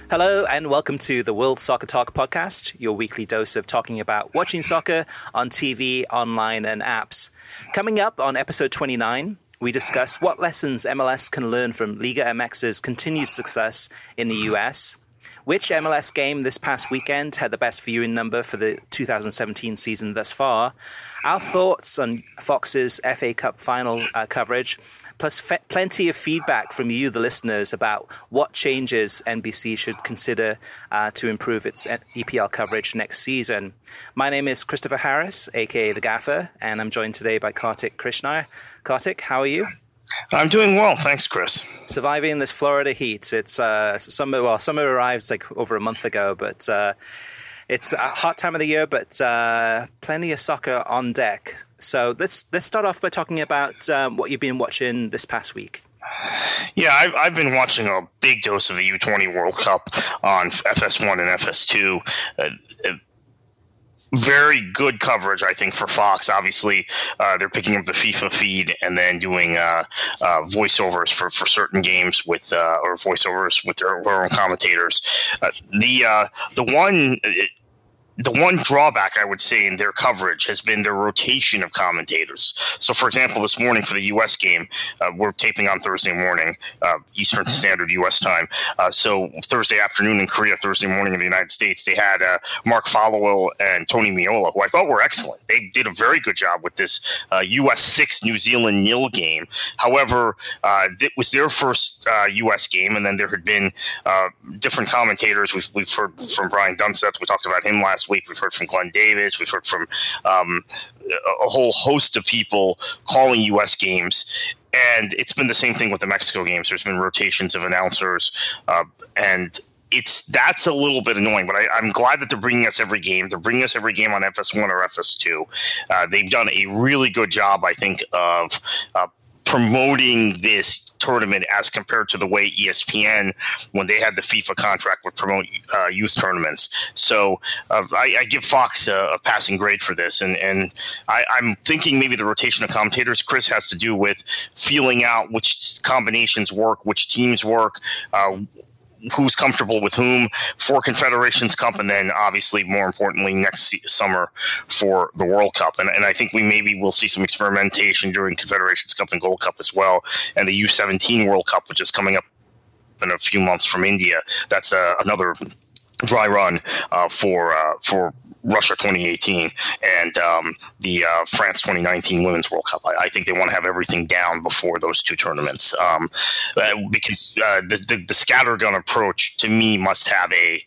Hello and welcome to the World Soccer Talk podcast, your weekly dose of talking about watching soccer on TV, online and apps. Coming up on episode 29, we discuss what lessons MLS can learn from Liga MX's continued success in the US, which MLS game this past weekend had the best viewing number for the 2017 season thus far, our thoughts on Fox's FA Cup final coverage, plus plenty of feedback from you, the listeners, about what changes NBC should consider to improve its EPL coverage next season. My name is Christopher Harris, a.k.a. The Gaffer, and I'm joined today by Kartik Krishna. Kartik, how are you? I'm doing well, thanks, Chris. Surviving this Florida heat. It's summer. Well, summer arrived like over a month ago, but it's a hot time of the year. But plenty of soccer on deck. So let's start off by talking about what you've been watching this past week. Yeah, I've been watching a big dose of the U20 World Cup on FS1 and FS2. Very good coverage, I think, for Fox. Obviously, they're picking up the FIFA feed and then doing voiceovers for certain games with or voiceovers with their own commentators. The one drawback, I would say, in their coverage has been their rotation of commentators. So, for example, this morning for the U.S. game, we're taping on Thursday morning, Eastern Standard U.S. time. So Thursday afternoon in Korea, Thursday morning in the United States, they had Mark Followell and Tony Meola, who I thought were excellent. They did a very good job with this U.S. 6, New Zealand 0 game. However, it was their first U.S. game, and then there had been different commentators. We've heard from Brian Dunseth. We talked about him last week. We've heard from Glenn Davis. We've heard from a whole host of people calling U.S. games. And it's been the same thing with the Mexico games. There's been rotations of announcers, and that's a little bit annoying. But I'm glad that they're bringing us every game. They're bringing us every game on FS1 or FS2. They've done a really good job, I think, of promoting this tournament as compared to the way ESPN, when they had the FIFA contract, would promote youth tournaments. So I give Fox a passing grade for this. And I'm thinking maybe the rotation of commentators, Chris, has to do with feeling out which combinations work, which teams work, who's comfortable with whom for Confederations Cup, and then obviously more importantly next summer for the World Cup. And I think we maybe will see some experimentation during Confederations Cup and Gold Cup as well, and the U17 World Cup, which is coming up in a few months from India. That's another dry run for Russia 2018 and the France 2019 Women's World Cup. I think they want to have everything down before those two tournaments, because the scattergun approach to me must have a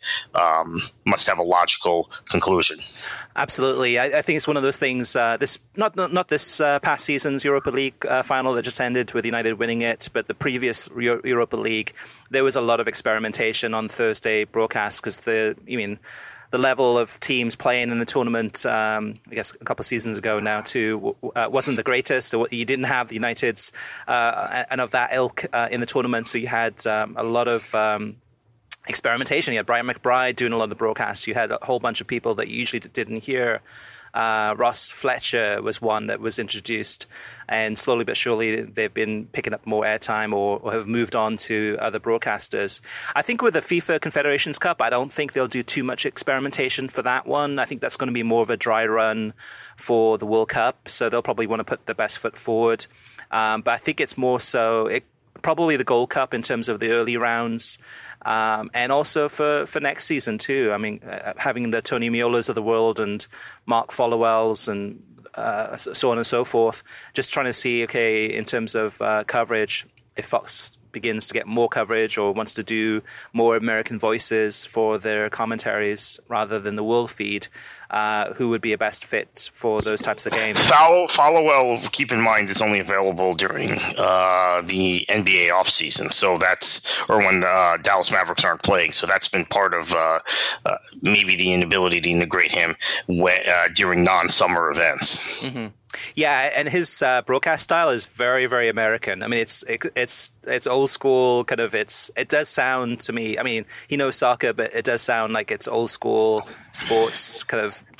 logical conclusion. Absolutely, I think it's one of those things. This not this past season's Europa League final that just ended with United winning it, but the previous Europa League, there was a lot of experimentation on Thursday broadcast because the level of teams playing in the tournament, I guess a couple of seasons ago now too, wasn't the greatest. You didn't have the Uniteds and of that ilk in the tournament, so you had a lot of experimentation. You had Brian McBride doing a lot of the broadcasts. You had a whole bunch of people that you usually didn't hear. Ross Fletcher was one that was introduced, and slowly but surely they've been picking up more airtime or have moved on to other broadcasters. I think with the FIFA Confederations Cup, I don't think they'll do too much experimentation for that one. I think that's going to be more of a dry run for the World Cup, so they'll probably want to put the best foot forward. But I think it's more so probably the Gold Cup in terms of the early rounds. And also for next season too. I mean, having the Tony Meolas of the world and Mark Followells and so on and so forth, just trying to see, okay, in terms of coverage, if Fox begins to get more coverage or wants to do more American voices for their commentaries rather than the world feed, who would be a best fit for those types of games? Followell, keep in mind, is only available during the NBA offseason. So or when the Dallas Mavericks aren't playing. So that's been part of maybe the inability to integrate him during non-summer events. Mm-hmm. Yeah, and his broadcast style is very, very American. I mean, it's old school kind of. It does sound to me. I mean, he knows soccer, but it does sound like it's old school sports kind of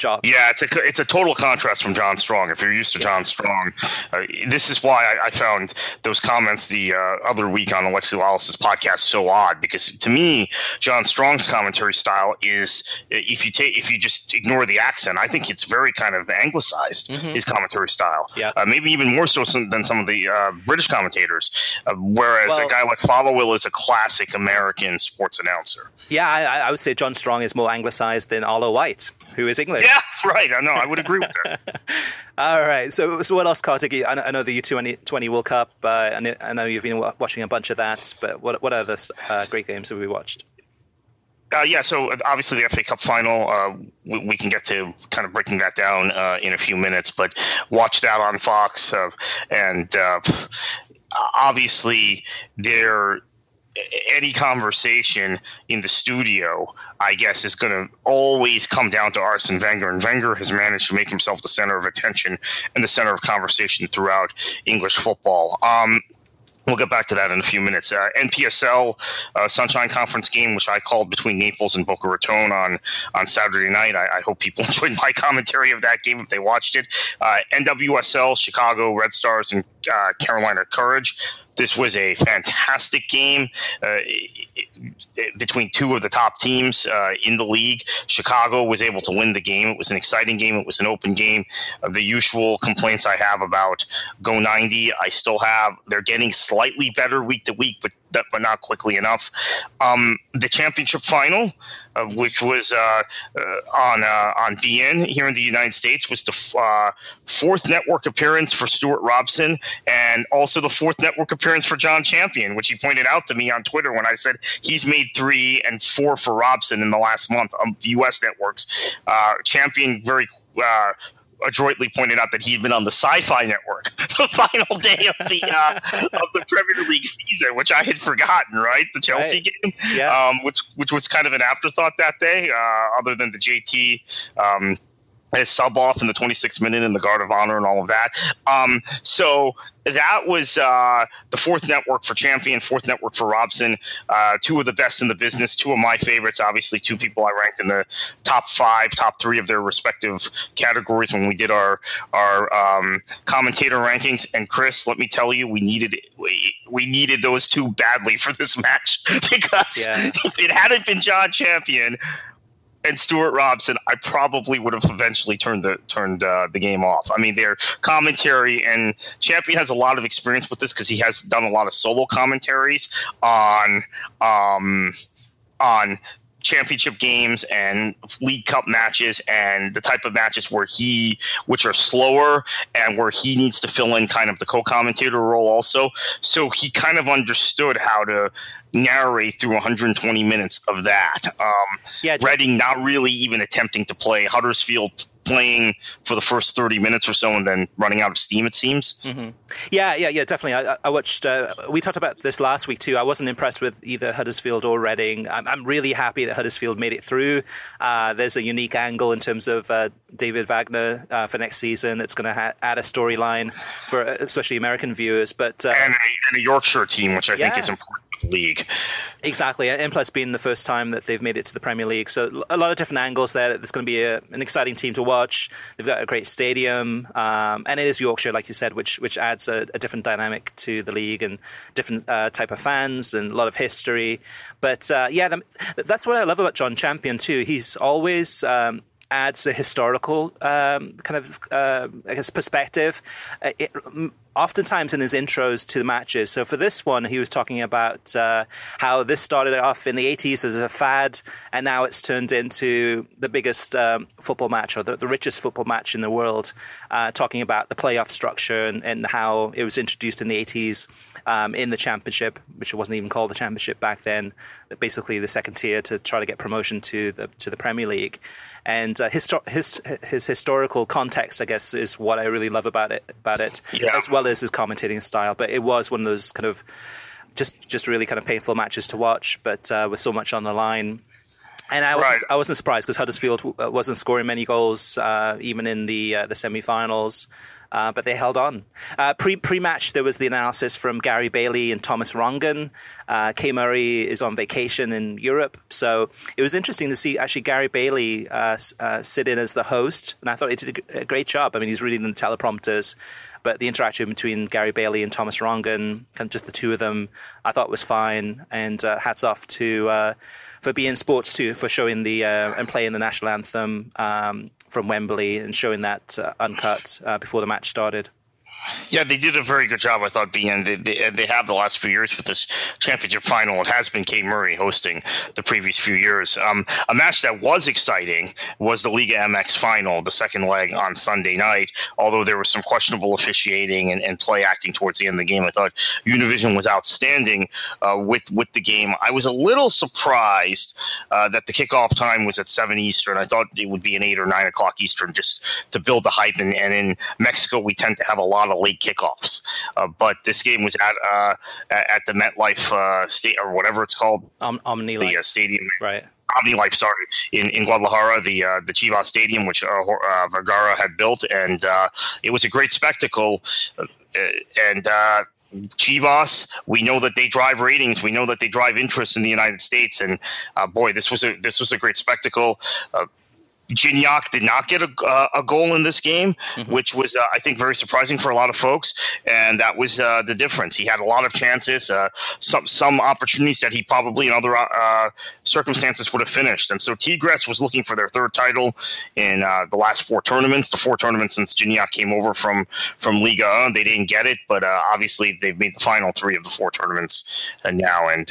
job. Yeah, it's a total contrast from John Strong. If you're used to John Strong, this is why I found those comments the other week on Alexi Lawless's podcast so odd, because to me, John Strong's commentary style is, if you just ignore the accent, I think it's very kind of anglicized, his commentary style. Yeah. Maybe even more so than some of the British commentators, whereas a guy like Followill is a classic American sports announcer. Yeah, I would say John Strong is more anglicized than Arlo White, who is English. Yeah, right. I know. I would agree with that. All right. So what else, Kartik? I know the U20 World Cup. I know you've been watching a bunch of that. But what other great games have we watched? So obviously the FA Cup final, we can get to kind of breaking that down in a few minutes. But watch that on Fox, and obviously any conversation in the studio, I guess, is going to always come down to Arsene Wenger, and Wenger has managed to make himself the center of attention and the center of conversation throughout English football. We'll get back to that in a few minutes. NPSL Sunshine Conference game, which I called between Naples and Boca Raton on Saturday night. I hope people enjoyed my commentary of that game if they watched it. NWSL, Chicago Red Stars and Carolina Courage. This was a fantastic game between two of the top teams in the league. Chicago was able to win the game. It was an exciting game. It was an open game. The usual complaints I have about Go 90, I still have. They're getting slightly better week to week, but not quickly enough. The championship final, which was on BN here in the United States, was the fourth network appearance for Stuart Robson, and also the fourth network appearance for John Champion, which he pointed out to me on Twitter when I said he's made 3 and 4 for Robson in the last month on U.S. networks. Champion very adroitly pointed out that he'd been on the Sci-Fi Network the final day of the Premier League season, which I had forgotten. Right, the Chelsea game, which was kind of an afterthought that day, other than the JT. His sub off in the 26th minute in the Guard of Honor and all of that. So that was the fourth network for Champion, fourth network for Robson. Two of the best in the business, two of my favorites. Obviously, two people I ranked in the top 5, top 3 of their respective categories when we did our commentator rankings. And Chris, let me tell you, we needed those two badly for this match, because if it hadn't been John Champion and Stuart Robson, I probably would have eventually turned the game off. I mean, their commentary, and Champion has a lot of experience with this because he has done a lot of solo commentaries on championship games and League Cup matches, and the type of matches which are slower and where he needs to fill in kind of the co-commentator role also. So he kind of understood how to narrate through 120 minutes of that. Reading not really even attempting to play, Huddersfield playing for the first 30 minutes or so and then running out of steam, it seems. Mm-hmm. Yeah, definitely. I watched, we talked about this last week too. I wasn't impressed with either Huddersfield or Reading. I'm really happy that Huddersfield made it through. There's a unique angle in terms of David Wagner for next season. It's going to add a storyline for especially American viewers. But and a Yorkshire team, which I think is important for the league. Exactly, and plus being the first time that they've made it to the Premier League. So a lot of different angles there. It's going to be an exciting team to watch. They've got a great stadium, and it is Yorkshire, like you said, which adds a different dynamic to the league and different type of fans and a lot of history. But that's what I love about John Champion too. He's always adds a historical perspective. Oftentimes in his intros to the matches. So for this one, he was talking about how this started off in the 80s as a fad, and now it's turned into the biggest football match, or the richest football match in the world, talking about the playoff structure and how it was introduced in the 80s in the championship, which wasn't even called the championship back then, basically the second tier to try to get promotion to the Premier League. And his historical context, I guess, is what I really love about it, as well as his commentating style. But it was one of those kind of just really kind of painful matches to watch, but with so much on the line. And I wasn't surprised because Huddersfield wasn't scoring many goals even in the semi-finals. But they held on. Pre-match, there was the analysis from Gary Bailey and Thomas Rongen. Kay Murray is on vacation in Europe. So it was interesting to see actually Gary Bailey sit in as the host. And I thought he did a great job. I mean, he's reading the teleprompters. But the interaction between Gary Bailey and Thomas Rongen, kind of just the two of them, I thought was fine. And hats off to for beIN Sports too, for showing and playing the national anthem from Wembley and showing that uncut before the match started. Yeah, they did a very good job, I thought, being they have the last few years with this championship final. It has been Kay Murray hosting the previous few years. A match that was exciting was the Liga MX final, the second leg on Sunday night, although there was some questionable officiating and play acting towards the end of the game. I thought Univision was outstanding with the game. I was a little surprised that the kickoff time was at 7 Eastern. I thought it would be an 8 or 9 o'clock Eastern just to build the hype. And in Mexico, we tend to have a lot of late kickoffs, but this game was at the MetLife state or whatever it's called, OmniLife the stadium, right? OmniLife, sorry, in Guadalajara, the Chivas Stadium, which Vergara had built, and it was a great spectacle. And Chivas, we know that they drive ratings. We know that they drive interest in the United States, and boy, this was a great spectacle. Gignac did not get a goal in this game, which was, I think, very surprising for a lot of folks. And that was the difference. He had a lot of chances, some opportunities that he probably in other circumstances would have finished. And so Tigres was looking for their third title in the last 4 tournaments, the 4 tournaments since Gignac came over from Liga. They didn't get it, but obviously they've made the final 3 of the 4 tournaments now. And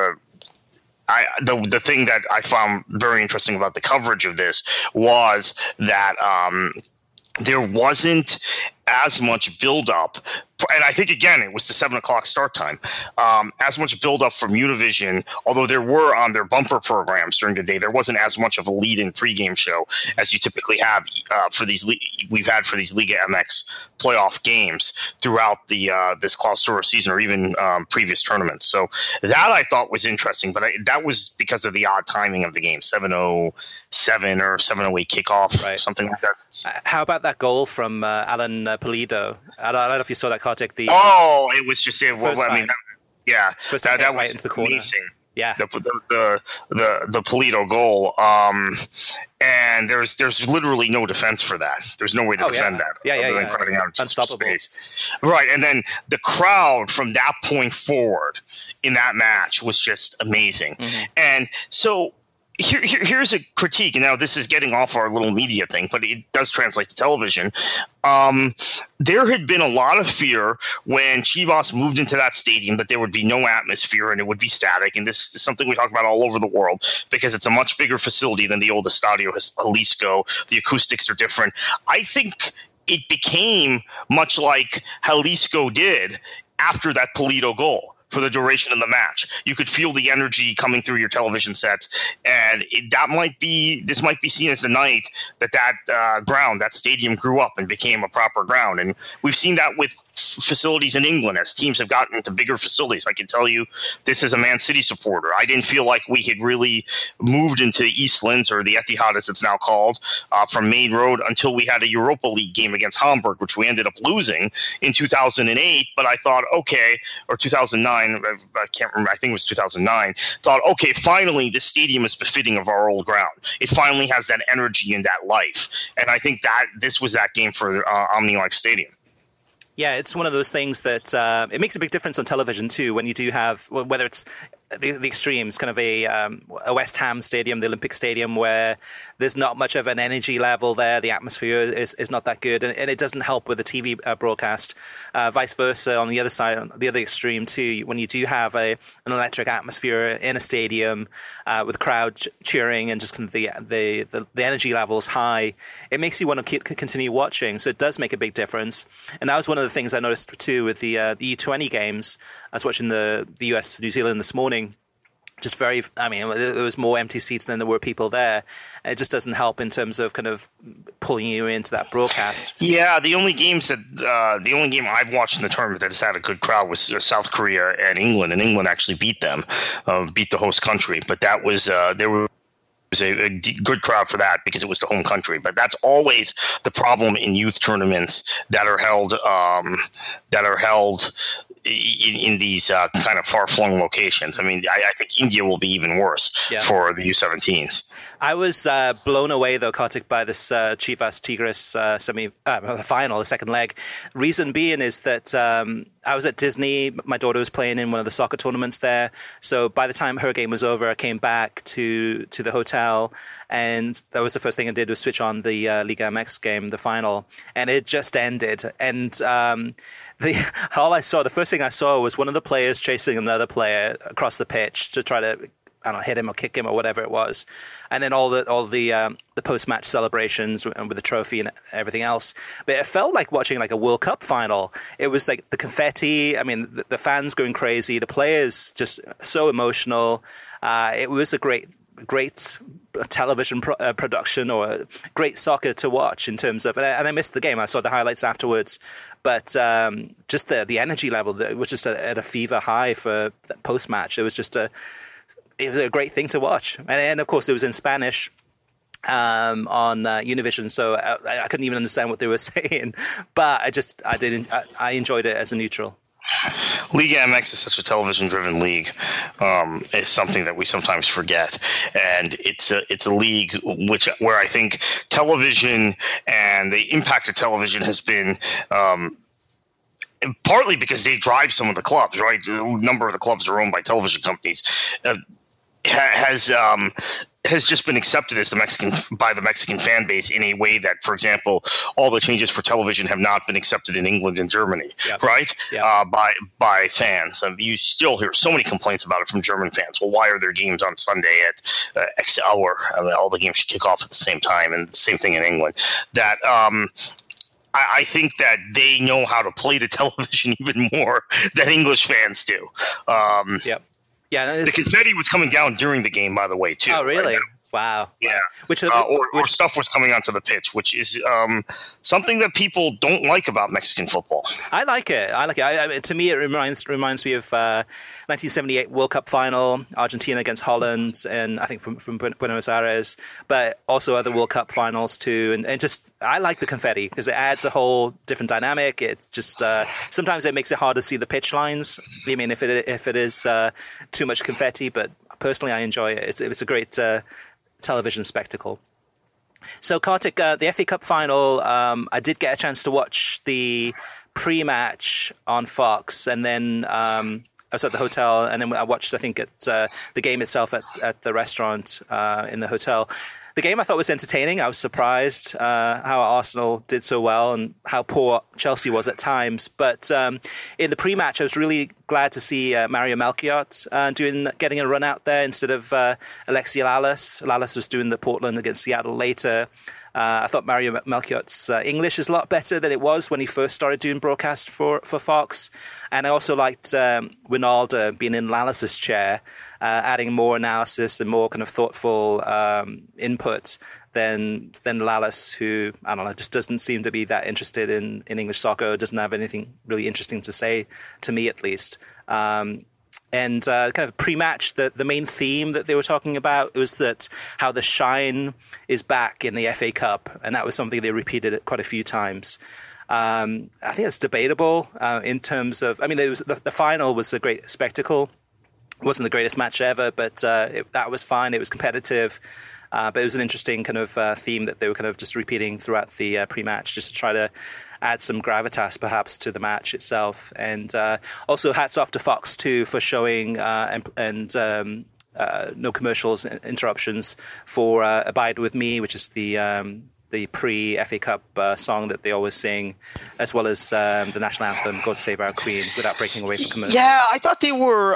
the thing that I found very interesting about the coverage of this was that there wasn't as much buildup. And I think, again, it was the 7 o'clock start time. As much buildup from Univision, although there were on their bumper programs during the day, there wasn't as much of a lead-in pregame show as you typically have for these. We've had for these Liga MX playoff games throughout the this Clausura season or even previous tournaments. So that I thought was interesting, but that was because of the odd timing of the game, 7:07 or 7:08 kickoff, right? Something like that. How about that goal from Alan Pulido? I don't know if you saw that, Kartik. It was just that was right into the corner. Amazing. Yeah, the Pulido goal, and there's literally no defense for that. There's no way to defend that. Yeah. Cutting out unstoppable space. Right, and then the crowd from that point forward in that match was just amazing, and so. Here's a critique, and now this is getting off our little media thing, but it does translate to television. There had been a lot of fear when Chivas moved into that stadium that there would be no atmosphere and it would be static, and this is something we talk about all over the world because it's a much bigger facility than the old Estadio Jalisco. The acoustics are different. I think it became much like Jalisco did after that Pulido goal. For the duration of the match, you could feel the energy coming through your television sets, and this might be seen as the night that ground, that stadium, grew up and became a proper ground. And we've seen that with facilities in England as teams have gotten into bigger facilities. I can tell you, this is a Man City supporter. I didn't feel like we had really moved into East Linz, or the Etihad as it's now called, from Main Road until we had a Europa League game against Hamburg, which we ended up losing in 2008. But I thought, okay, or 2009. I can't remember. I think it was 2009. Thought, okay, finally, this stadium is befitting of our old ground. It finally has that energy and that life. And I think that this was that game for OmniLife Stadium. Yeah, it's one of those things that it makes a big difference on television too. When you do have, whether it's the extremes, kind of a West Ham stadium, the Olympic Stadium, where there's not much of an energy level there, the atmosphere is not that good, and it doesn't help with the TV broadcast. Vice versa on the other side, on the other extreme too, when you do have an electric atmosphere in a stadium with crowd cheering and just kind of the energy levels high, it makes you want to continue watching. So it does make a big difference, and that was one of the things I noticed too with the U20 games. I was watching the US New Zealand this morning. Just there was more empty seats than there were people there. It just doesn't help in terms of kind of pulling you into that broadcast. Yeah, the only game I've watched in the tournament that has had a good crowd was South Korea and England, and England actually beat them, beat the host country. But that was there were was a good crowd for that because it was the home country. But that's always the problem in youth tournaments that are held in these kind of far-flung locations. I mean, I think India will be even worse for the U17s. I was blown away, though, Kartik, by this Chivas Tigres final, the second leg. Reason being is that I was at Disney. My daughter was playing in one of the soccer tournaments there. So by the time her game was over, I came back to the hotel, and that was the first thing I did was switch on the Liga MX game, the final, and it just ended. And the first thing I saw was one of the players chasing another player across the pitch to try to, I don't know, hit him or kick him or whatever it was, and then all the post-match celebrations and with the trophy and everything else. But it felt like watching like a World Cup final. It was like the confetti. I mean, the fans going crazy. The players just so emotional. It was a great television production, or great soccer to watch in terms of. And I missed the game. I saw the highlights afterwards, but just the energy level was just at a fever high for that post-match. It was a great thing to watch. And of course, it was in Spanish on Univision, so I couldn't even understand what they were saying. But I enjoyed it as a neutral. Liga MX is such a television-driven league. It's something that we sometimes forget, and it's a league where I think television and the impact of television has been. Partly because they drive some of the clubs, right? A number of the clubs are owned by television companies. Has just been accepted as by the Mexican fan base in a way that, for example, all the changes for television have not been accepted in England and Germany, right? By fans. You still hear so many complaints about it from German fans. Well, why are there games on Sunday at X hour? I mean, all the games should kick off at the same time, and the same thing in England. That I think that they know how to play the television even more than English fans do. Yeah, the confetti was coming down during the game, by the way, too. Oh, really? Right? Wow. Yeah. Or stuff was coming onto the pitch, which is something that people don't like about Mexican football. I like it. To me, it reminds me of 1978 World Cup final, Argentina against Holland, and I think from Buenos Aires, but also other World Cup finals too. And just I like the confetti because it adds a whole different dynamic. It just sometimes it makes it hard to see the pitch lines. I mean, if it is too much confetti, but personally, I enjoy it. It's a great television spectacle. So, Kartik, the FA Cup final, I did get a chance to watch the pre-match on Fox, and then I was at the hotel, and then I watched, I think, the game itself at the restaurant in the hotel. The game I thought was entertaining. I was surprised how Arsenal did so well and how poor Chelsea was at times. But in the pre-match, I was really glad to see Mario Melchiot getting a run out there instead of Alexi Lalas. Lalas was doing the Portland against Seattle later. I thought Mario Melchiot's English is a lot better than it was when he first started doing broadcast for Fox. And I also liked Winalda being in Lalas's chair, adding more analysis and more kind of thoughtful input than Lalas, who, I don't know, just doesn't seem to be that interested in English soccer, doesn't have anything really interesting to say, to me at least. And kind of pre-match, the main theme that they were talking about was that how the shine is back in the FA Cup, and that was something they repeated quite a few times. I think it's debatable in terms of, I mean, the final was a great spectacle. It wasn't the greatest match ever, but that was fine. It was competitive. But it was an interesting kind of theme that they were kind of just repeating throughout the pre-match, just to try to add some gravitas perhaps to the match itself. And also hats off to Fox too for showing no commercials, interruptions for Abide With Me, which is the pre-FA Cup song that they always sing, as well as the national anthem, God Save Our Queen, without breaking away from commercials. Yeah, I thought they were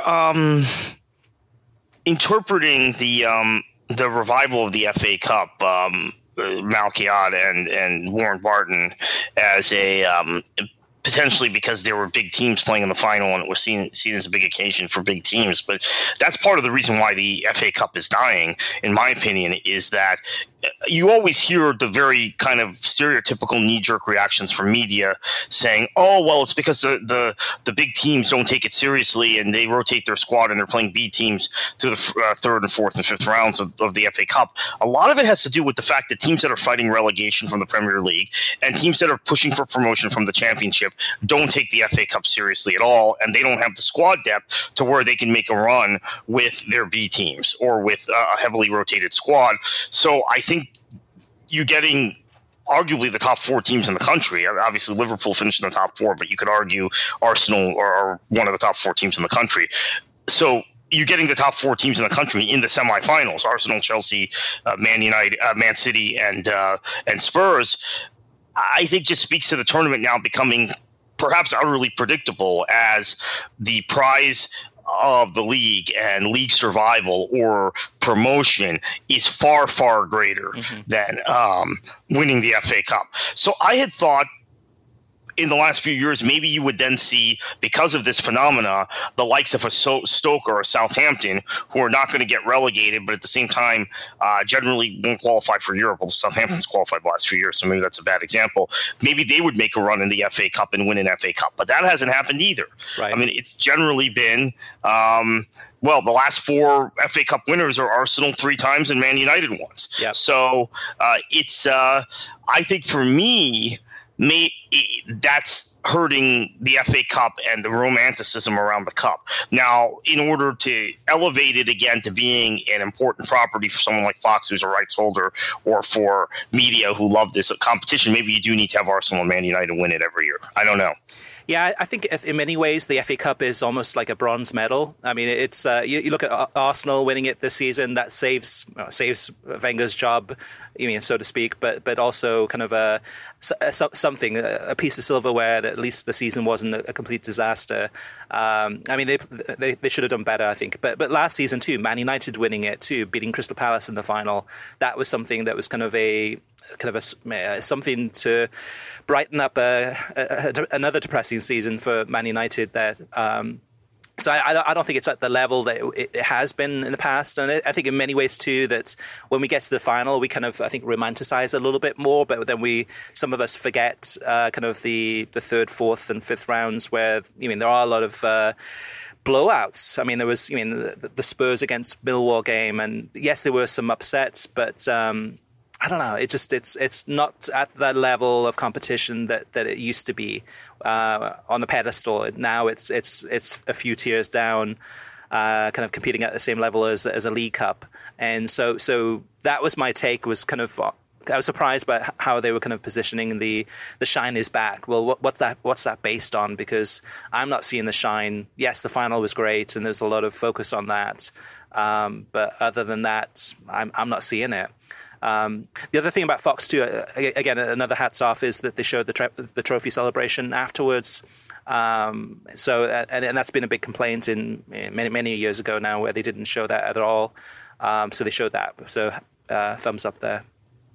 interpreting the revival of the FA Cup, Melchiot and Warren Barton, as a potentially because there were big teams playing in the final and it was seen as a big occasion for big teams. But that's part of the reason why the FA Cup is dying, in my opinion, is that you always hear the very kind of stereotypical knee-jerk reactions from media saying, "Oh, well, it's because the big teams don't take it seriously and they rotate their squad and they're playing B teams through the third and fourth and fifth rounds of the FA Cup." A lot of it has to do with the fact that teams that are fighting relegation from the Premier League and teams that are pushing for promotion from the Championship don't take the FA Cup seriously at all, and they don't have the squad depth to where they can make a run with their B teams or with a heavily rotated squad. So I think you getting arguably the top four teams in the country. Obviously, Liverpool finished in the top four, but you could argue Arsenal are one of the top four teams in the country. So you're getting the top four teams in the country in the semifinals: Arsenal, Chelsea, Man United, Man City, and Spurs. I think just speaks to the tournament now becoming perhaps utterly predictable as the prize of the league and league survival or promotion is far, far greater than winning the FA Cup. So I had thought in the last few years, maybe you would then see, because of this phenomena, the likes of a Stoke or a Southampton, who are not going to get relegated, but at the same time generally won't qualify for Europe. Well, Southampton's qualified the last few years, so maybe that's a bad example. Maybe they would make a run in the FA Cup and win an FA Cup, but that hasn't happened either. Right. I mean, it's generally been the last four FA Cup winners are Arsenal 3 times and Man United once. Yep. So it's I think for me, that's hurting the FA Cup and the romanticism around the cup. Now, in order to elevate it again to being an important property for someone like Fox, who's a rights holder, or for media who love this competition, maybe you do need to have Arsenal and Man United win it every year. I don't know. Yeah, I think in many ways the FA Cup is almost like a bronze medal. I mean, it's you look at Arsenal winning it this season, that saves Wenger's job, so to speak, but also kind of a piece of silverware that at least the season wasn't a complete disaster. I mean, they should have done better, I think. But last season too, Man United winning it too, beating Crystal Palace in the final, that was something that was kind of something to brighten up another depressing season for Man United there. So I don't think it's at the level that it has been in the past. And I think in many ways, too, that when we get to the final, we kind of, I think, romanticize a little bit more. But then some of us forget kind of the third, fourth and fifth rounds where, there are a lot of blowouts. I mean, there was, the Spurs against Millwall game. And yes, there were some upsets, but I don't know. It's not at that level of competition that it used to be on the pedestal. Now it's a few tiers down, kind of competing at the same level as a League Cup. And so that was my take. Was kind of I was surprised by how they were kind of positioning the shine is back. Well, what's that based on? Because I'm not seeing the shine. Yes, the final was great, and there's a lot of focus on that. But other than that, I'm not seeing it. The other thing about Fox too, again, another hats off, is that they showed the trophy celebration afterwards. So that's been a big complaint in many years ago now, where they didn't show that at all. So they showed that. So thumbs up there.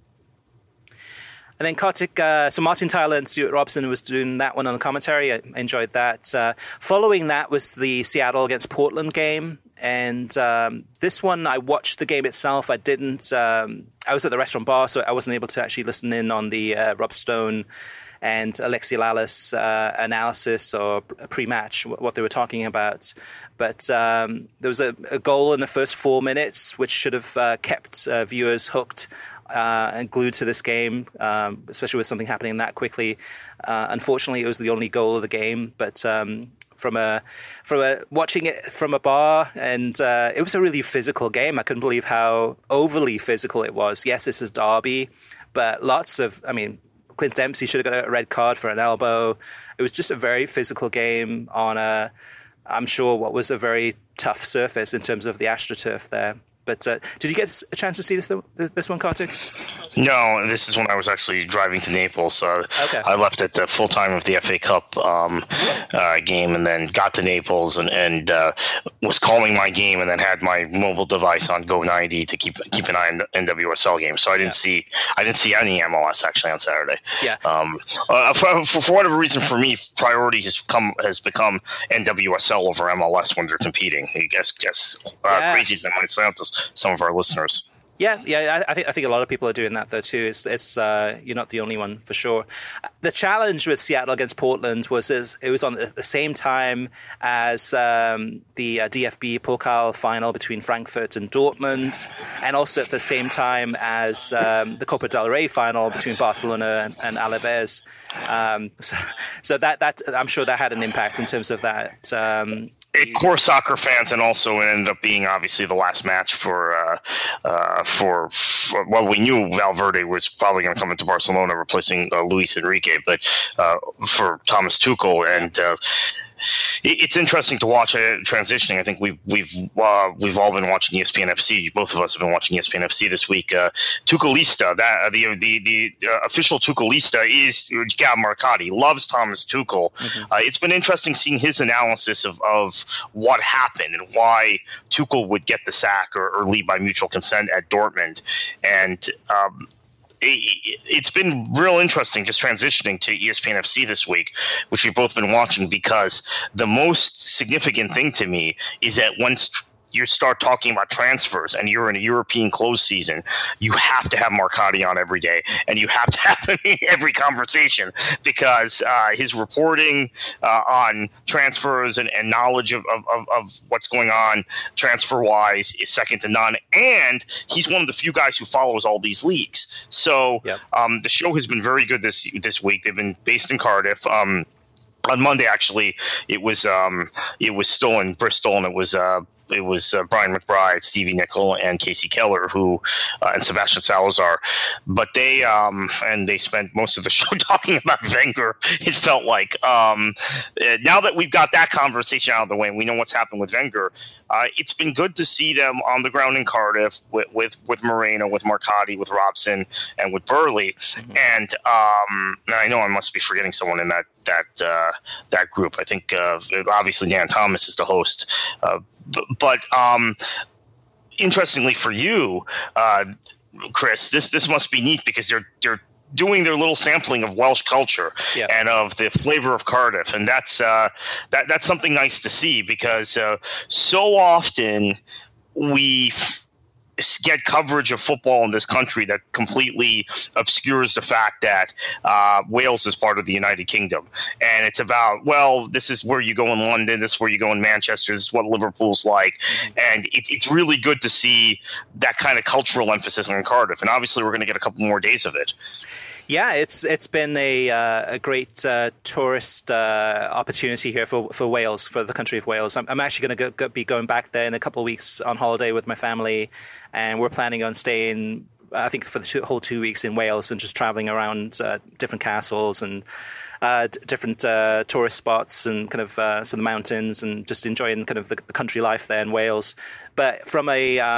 And then Kartik, so Martin Tyler and Stuart Robson was doing that one on the commentary. I enjoyed that. Following that was the Seattle against Portland game. And this one, I watched the game itself. I didn't. I was at the restaurant bar, so I wasn't able to actually listen in on the Rob Stone and Alexi Lalas analysis or pre-match, what they were talking about. But there was a goal in the first 4 minutes, which should have kept viewers hooked and glued to this game, especially with something happening that quickly. Unfortunately, it was the only goal of the game, but from watching it from a bar, and it was a really physical game. I couldn't believe how overly physical it was. Yes, it's a derby, but Clint Dempsey should have got a red card for an elbow. It was just a very physical game on I'm sure what was a very tough surface in terms of the AstroTurf there. But did you get a chance to see this one, Kartik? No, this is when I was actually driving to Naples. So okay. I left at the full time of the FA Cup game, and then got to Naples and was calling my game, and then had my mobile device on Go 90 to keep an eye on the NWSL game. So I didn't see any MLS actually on Saturday. Yeah. For whatever reason, for me, priority has become NWSL over MLS when they're competing. I guess crazy as that might sound to some of our listeners. Yeah. I think a lot of people are doing that though too. It's you're not the only one for sure. The challenge with Seattle against Portland was it was on the same time as the DFB Pokal final between Frankfurt and Dortmund, and also at the same time as the Copa del Rey final between Barcelona and Alaves. So that I'm sure that had an impact in terms of that. Core soccer fans, and also it ended up being obviously the last match for we knew Valverde was probably going to come into Barcelona replacing Luis Enrique, but for Thomas Tuchel, and it's interesting to watch transitioning. I think we've all been watching ESPN FC. Both of us have been watching ESPN FC this week. Tuchelista, that the official Tuchelista is Gab Marcotti. Loves Thomas Tuchel. Mm-hmm. It's been interesting seeing his analysis of what happened and why Tuchel would get the sack or leave by mutual consent at Dortmund, and it's been real interesting just transitioning to ESPN FC this week, which we've both been watching, because the most significant thing to me is that once you start talking about transfers and you're in a European closed season, you have to have Marcotti on every day, and you have to have him in every conversation, because his reporting on transfers and knowledge of what's going on transfer-wise is second to none, and he's one of the few guys who follows all these leagues. So the show has been very good this week. They've been based in Cardiff. On Monday, actually, it was still in Bristol, and it was Brian McBride, Stevie Nicol, and Casey Keller, and Sebastian Salazar. But they spent most of the show talking about Wenger. It felt like now that we've got that conversation out of the way and we know what's happened with Wenger, it's been good to see them on the ground in Cardiff with Moreno, with Marcotti, with Robson, and with Burley. Mm-hmm. And I know I must be forgetting someone in that group. I think obviously Dan Thomas is the host. But interestingly for you, Chris, this must be neat, because they're doing their little sampling of Welsh culture and of the flavor of Cardiff, and that's something nice to see, because so often we get coverage of football in this country that completely obscures the fact that Wales is part of the United Kingdom. And it's about, well, this is where you go in London, this is where you go in Manchester, this is what Liverpool's like. And it's really good to see that kind of cultural emphasis on Cardiff. And obviously we're going to get a couple more days of it. Yeah, it's been a great tourist opportunity here for Wales, for the country of Wales. I'm actually going to be going back there in a couple of weeks on holiday with my family, and we're planning on staying, I think, for the whole 2 weeks in Wales, and just traveling around different castles and different tourist spots and kind of some mountains, and just enjoying kind of the country life there in Wales. But from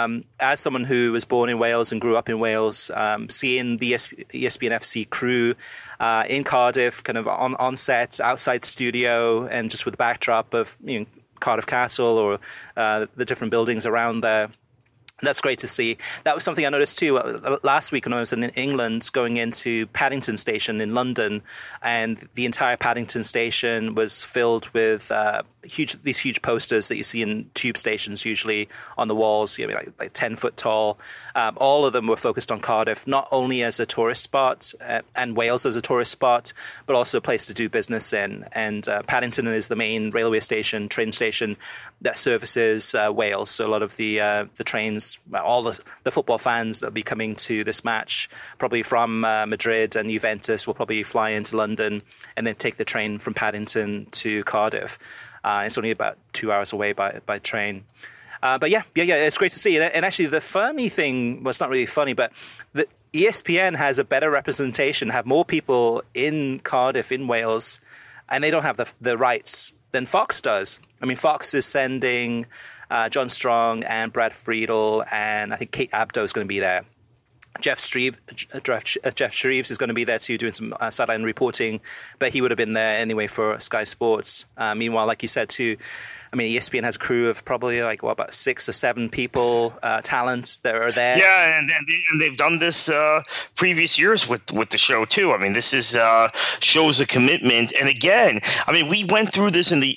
as someone who was born in Wales and grew up in Wales, seeing the ESPN FC crew in Cardiff, kind of on set, outside studio, and just with the backdrop of Cardiff Castle or the different buildings around there. That's great to see. That was something I noticed too last week when I was in England, going into Paddington Station in London, and the entire Paddington Station was filled with these huge posters that you see in tube stations, usually on the walls, like 10 foot tall. All of them were focused on Cardiff, not only as a tourist spot and Wales as a tourist spot, but also a place to do business in. And Paddington is the main railway station, train station that services Wales. So a lot of the trains, all the football fans that will be coming to this match, probably from Madrid and Juventus, will probably fly into London and then take the train from Paddington to Cardiff. It's only about 2 hours away by train. But yeah, it's great to see. And actually, the funny thing, well, it's not really funny, but the ESPN has a better representation, have more people in Cardiff, in Wales, and they don't have the rights than Fox does. I mean, Fox is sending John Strong and Brad Friedel, and I think Kate Abdo is going to be there. Jeff Shreves is going to be there too, doing some sideline reporting, but he would have been there anyway for Sky Sports. Meanwhile, like you said too, I mean, ESPN has a crew of probably about 6 or 7 people, talents that are there. Yeah, and they've done this previous years with the show too. I mean, this is shows a commitment. And again, I mean, we went through this in the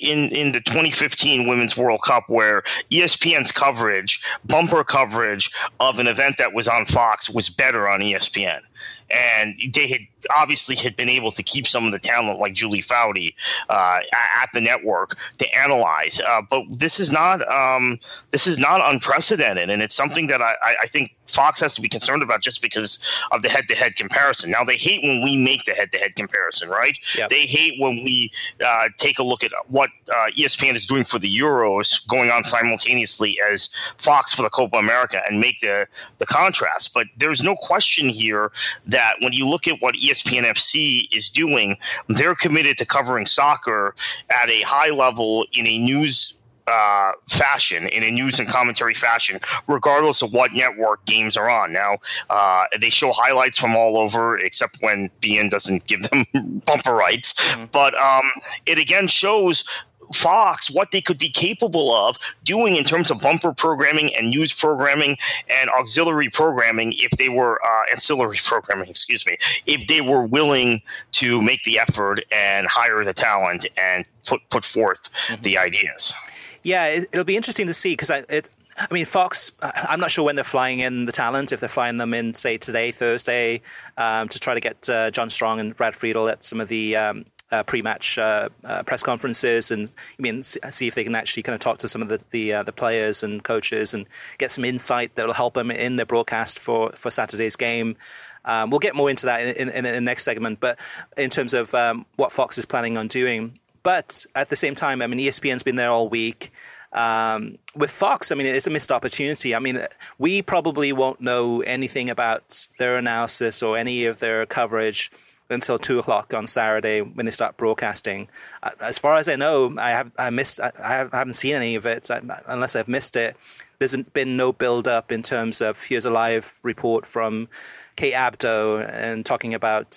2015 Women's World Cup, where ESPN's coverage, bumper coverage of an event that was on Fox, was better on ESPN. And they had been able to keep some of the talent like Julie Foudy at the network to analyze. But this is not unprecedented, and it's something that I think Fox has to be concerned about just because of the head-to-head comparison. Now, they hate when we make the head-to-head comparison, right? Yep. They hate when we take a look at what ESPN is doing for the Euros going on simultaneously as Fox for the Copa America and make the contrast. But there's no question here that when you look at what ESPN FC is doing, they're committed to covering soccer at a high level in a news fashion, in a news and commentary fashion, regardless of what network games are on. Now, they show highlights from all over, except when BN doesn't give them bumper rights. Mm-hmm. But it again shows Fox what they could be capable of doing in terms of bumper programming and news programming and auxiliary programming if they were ancillary programming, if they were willing to make the effort and hire the talent and put forth the ideas. Yeah, it'll be interesting to see because I mean, Fox, I'm not sure when they're flying in the talent, if they're flying them in, say, today, Thursday, to try to get John Strong and Brad Friedel at some of the pre-match press conferences and see if they can actually kind of talk to some of the players and coaches and get some insight that will help them in their broadcast for Saturday's game. We'll get more into that in the next segment, but in terms of what Fox is planning on doing. But at the same time, I mean, ESPN's been there all week. With Fox, I mean, it's a missed opportunity. I mean, we probably won't know anything about their analysis or any of their coverage until 2:00 on Saturday when they start broadcasting. As far as I know, I haven't seen any of it unless I've missed it. There's been no build-up in terms of here's a live report from Kate Abdo and talking about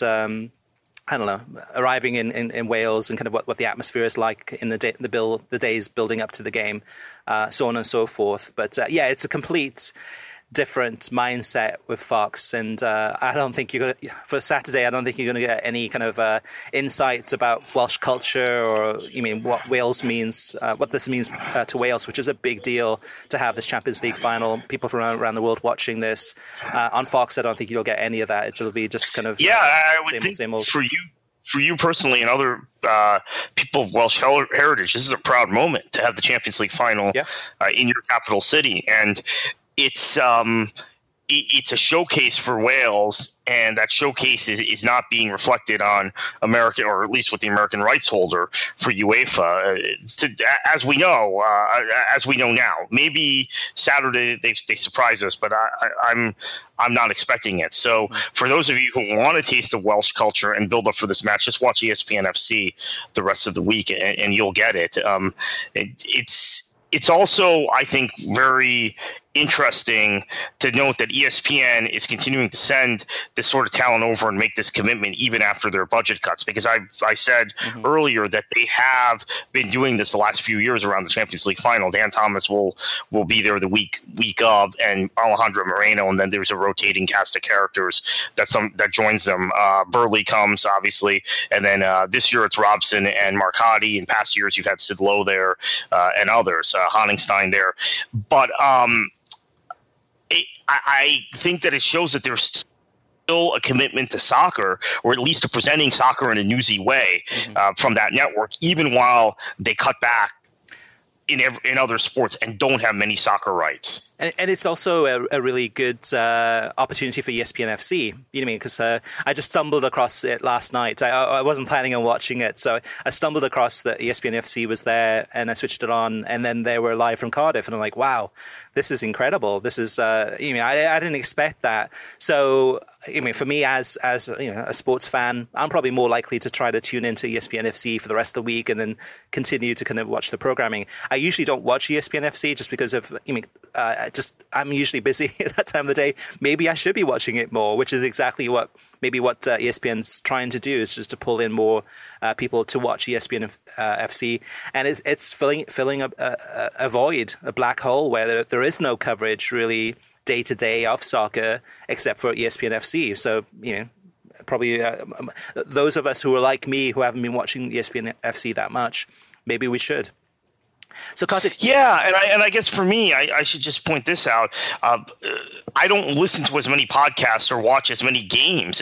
I don't know, arriving in Wales and kind of what the atmosphere is like in the days building up to the game, so on and so forth. But yeah, it's a complete different mindset with Fox, and I don't think you're going to, for Saturday, I don't think you're going to get any kind of insights about Welsh culture or what Wales means, what this means to Wales, which is a big deal to have this Champions League final. People from around the world watching this on Fox. I don't think you'll get any of that. It'll be just kind of I would think same old. For you personally and other people of Welsh heritage, this is a proud moment to have the Champions League final in your capital city, and it's a showcase for Wales, and that showcase is not being reflected on American, or at least with the American rights holder for UEFA. As we know now, maybe Saturday they surprise us, but I'm not expecting it. So for those of you who want to taste the Welsh culture and build up for this match, just watch ESPN FC the rest of the week, and you'll get it. It's also, I think, very interesting to note that ESPN is continuing to send this sort of talent over and make this commitment even after their budget cuts, because I said earlier that they have been doing this the last few years around the Champions League final. Dan Thomas will be there the week of, and Alejandro Moreno, and then there's a rotating cast of characters that joins them. Burley comes, obviously, and then this year it's Robson and Marcotti. In past years you've had Sid Lowe there and others, Honigstein there, but I think that it shows that there's still a commitment to soccer, or at least to presenting soccer in a newsy way from that network, even while they cut back in other sports and don't have many soccer rights. And it's also a really good opportunity for ESPN FC, because I just stumbled across it last night. I wasn't planning on watching it, so I stumbled across that ESPN FC was there, and I switched it on, and then they were live from Cardiff, and I'm like, wow, this is incredible. This is, I didn't expect that. So, for me as a sports fan, I'm probably more likely to try to tune into ESPN FC for the rest of the week and then continue to kind of watch the programming. I usually don't watch ESPN FC just because of, I'm usually busy at that time of the day. Maybe I should be watching it more, which is exactly what ESPN's trying to do, is just to pull in more people to watch ESPN FC, and it's filling a void, a black hole where there is no coverage really day to day of soccer except for ESPN FC. So probably those of us who are like me, who haven't been watching ESPN FC that much, maybe we should. So, Kartik. Yeah, and I guess for me, I should just point this out. I don't listen to as many podcasts or watch as many games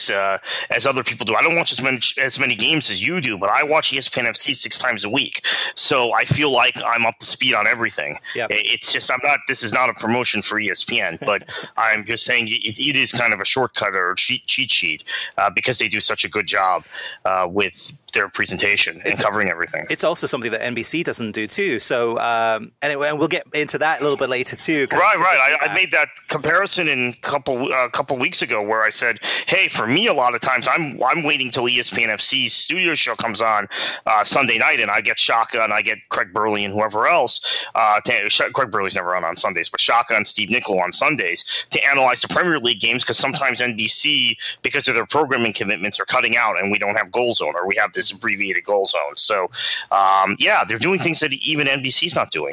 as other people do. I don't watch as many games as you do, but I watch ESPN FC 6 times a week. So I feel like I'm up to speed on everything. Yep. It's just this is not a promotion for ESPN, but I'm just saying it is kind of a shortcut or a cheat sheet because they do such a good job with their presentation and covering everything. It's also something that NBC doesn't do too. So anyway, and we'll get into that a little bit later too. Right. I made that comparison in a couple weeks ago where I said, hey, for me, a lot of times I'm waiting till ESPN FC's studio show comes on Sunday night, and I get Shaka and I get Craig Burley and whoever else. Craig Burley's never on Sundays, but Shaka and Steve Nicol on Sundays to analyze the Premier League games, because sometimes NBC, because of their programming commitments, are cutting out and we don't have Goal Zone, or we have this abbreviated Goal Zone. So, they're doing things that even NBC's not doing.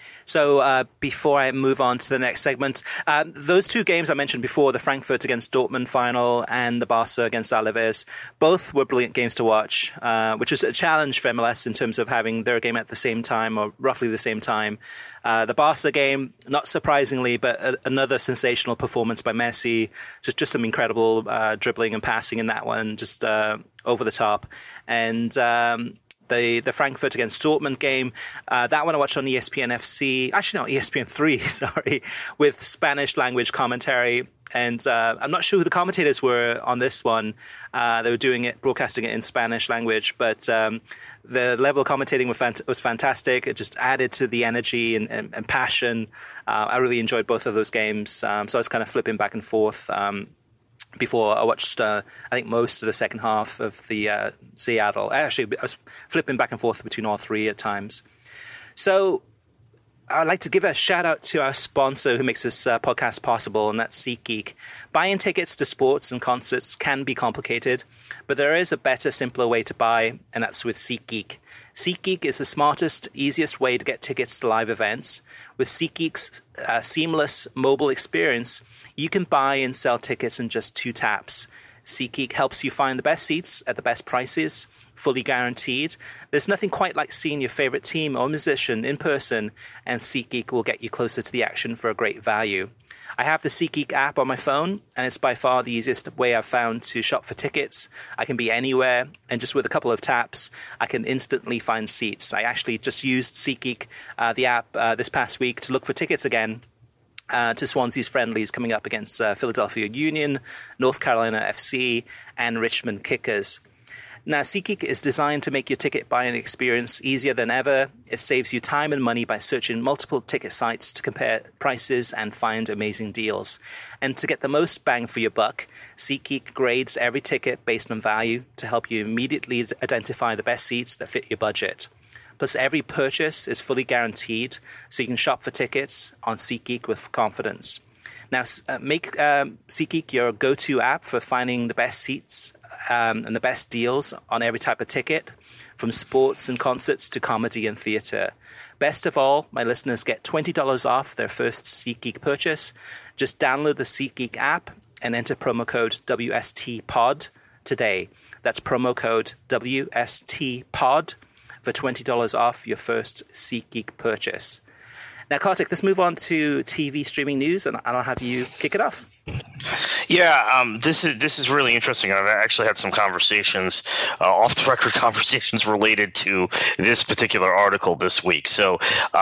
So before I move on to the next segment, those two games I mentioned before, the Frankfurt against Dortmund final and the Barca against Alaves, both were brilliant games to watch, which is a challenge for MLS in terms of having their game at the same time or roughly the same time. The Barca game, not surprisingly, but another sensational performance by Messi. Just some incredible dribbling and passing in that one, just over the top. And the Frankfurt against Dortmund game, that one I watched on ESPN FC, actually no, ESPN 3, sorry, with Spanish language commentary. And I'm not sure who the commentators were on this one. They were broadcasting it in Spanish language, but the level of commentating was fantastic. It just added to the energy and passion. I really enjoyed both of those games. So I was kind of flipping back and forth before I watched, I think, most of the second half of the Seattle. Actually, I was flipping back and forth between all three at times. So I'd like to give a shout out to our sponsor who makes this podcast possible, and that's SeatGeek. Buying tickets to sports and concerts can be complicated, but there is a better, simpler way to buy, and that's with SeatGeek. SeatGeek is the smartest, easiest way to get tickets to live events. With SeatGeek's seamless mobile experience, you can buy and sell tickets in just 2 taps. SeatGeek helps you find the best seats at the best prices, fully guaranteed. There's nothing quite like seeing your favorite team or musician in person, and SeatGeek will get you closer to the action for a great value. I have the SeatGeek app on my phone, and it's by far the easiest way I've found to shop for tickets. I can be anywhere, and just with a couple of taps, I can instantly find seats. I actually just used SeatGeek, the app, this past week to look for tickets again to Swansea's friendlies coming up against Philadelphia Union, North Carolina FC, and Richmond Kickers. Now, SeatGeek is designed to make your ticket buying experience easier than ever. It saves you time and money by searching multiple ticket sites to compare prices and find amazing deals. And to get the most bang for your buck, SeatGeek grades every ticket based on value to help you immediately identify the best seats that fit your budget. Plus, every purchase is fully guaranteed, so you can shop for tickets on SeatGeek with confidence. Now, make SeatGeek your go-to app for finding the best seats and the best deals on every type of ticket, from sports and concerts to comedy and theatre. Best of all, my listeners get $20 off their first SeatGeek purchase. Just download the SeatGeek app and enter promo code WSTPOD today. That's promo code WSTPOD for $20 off your first SeatGeek purchase. Now, Kartik, let's move on to TV streaming news, and I'll have you kick it off. Yeah, this is really interesting. I've actually had some conversations, off-the-record conversations related to this particular article this week. So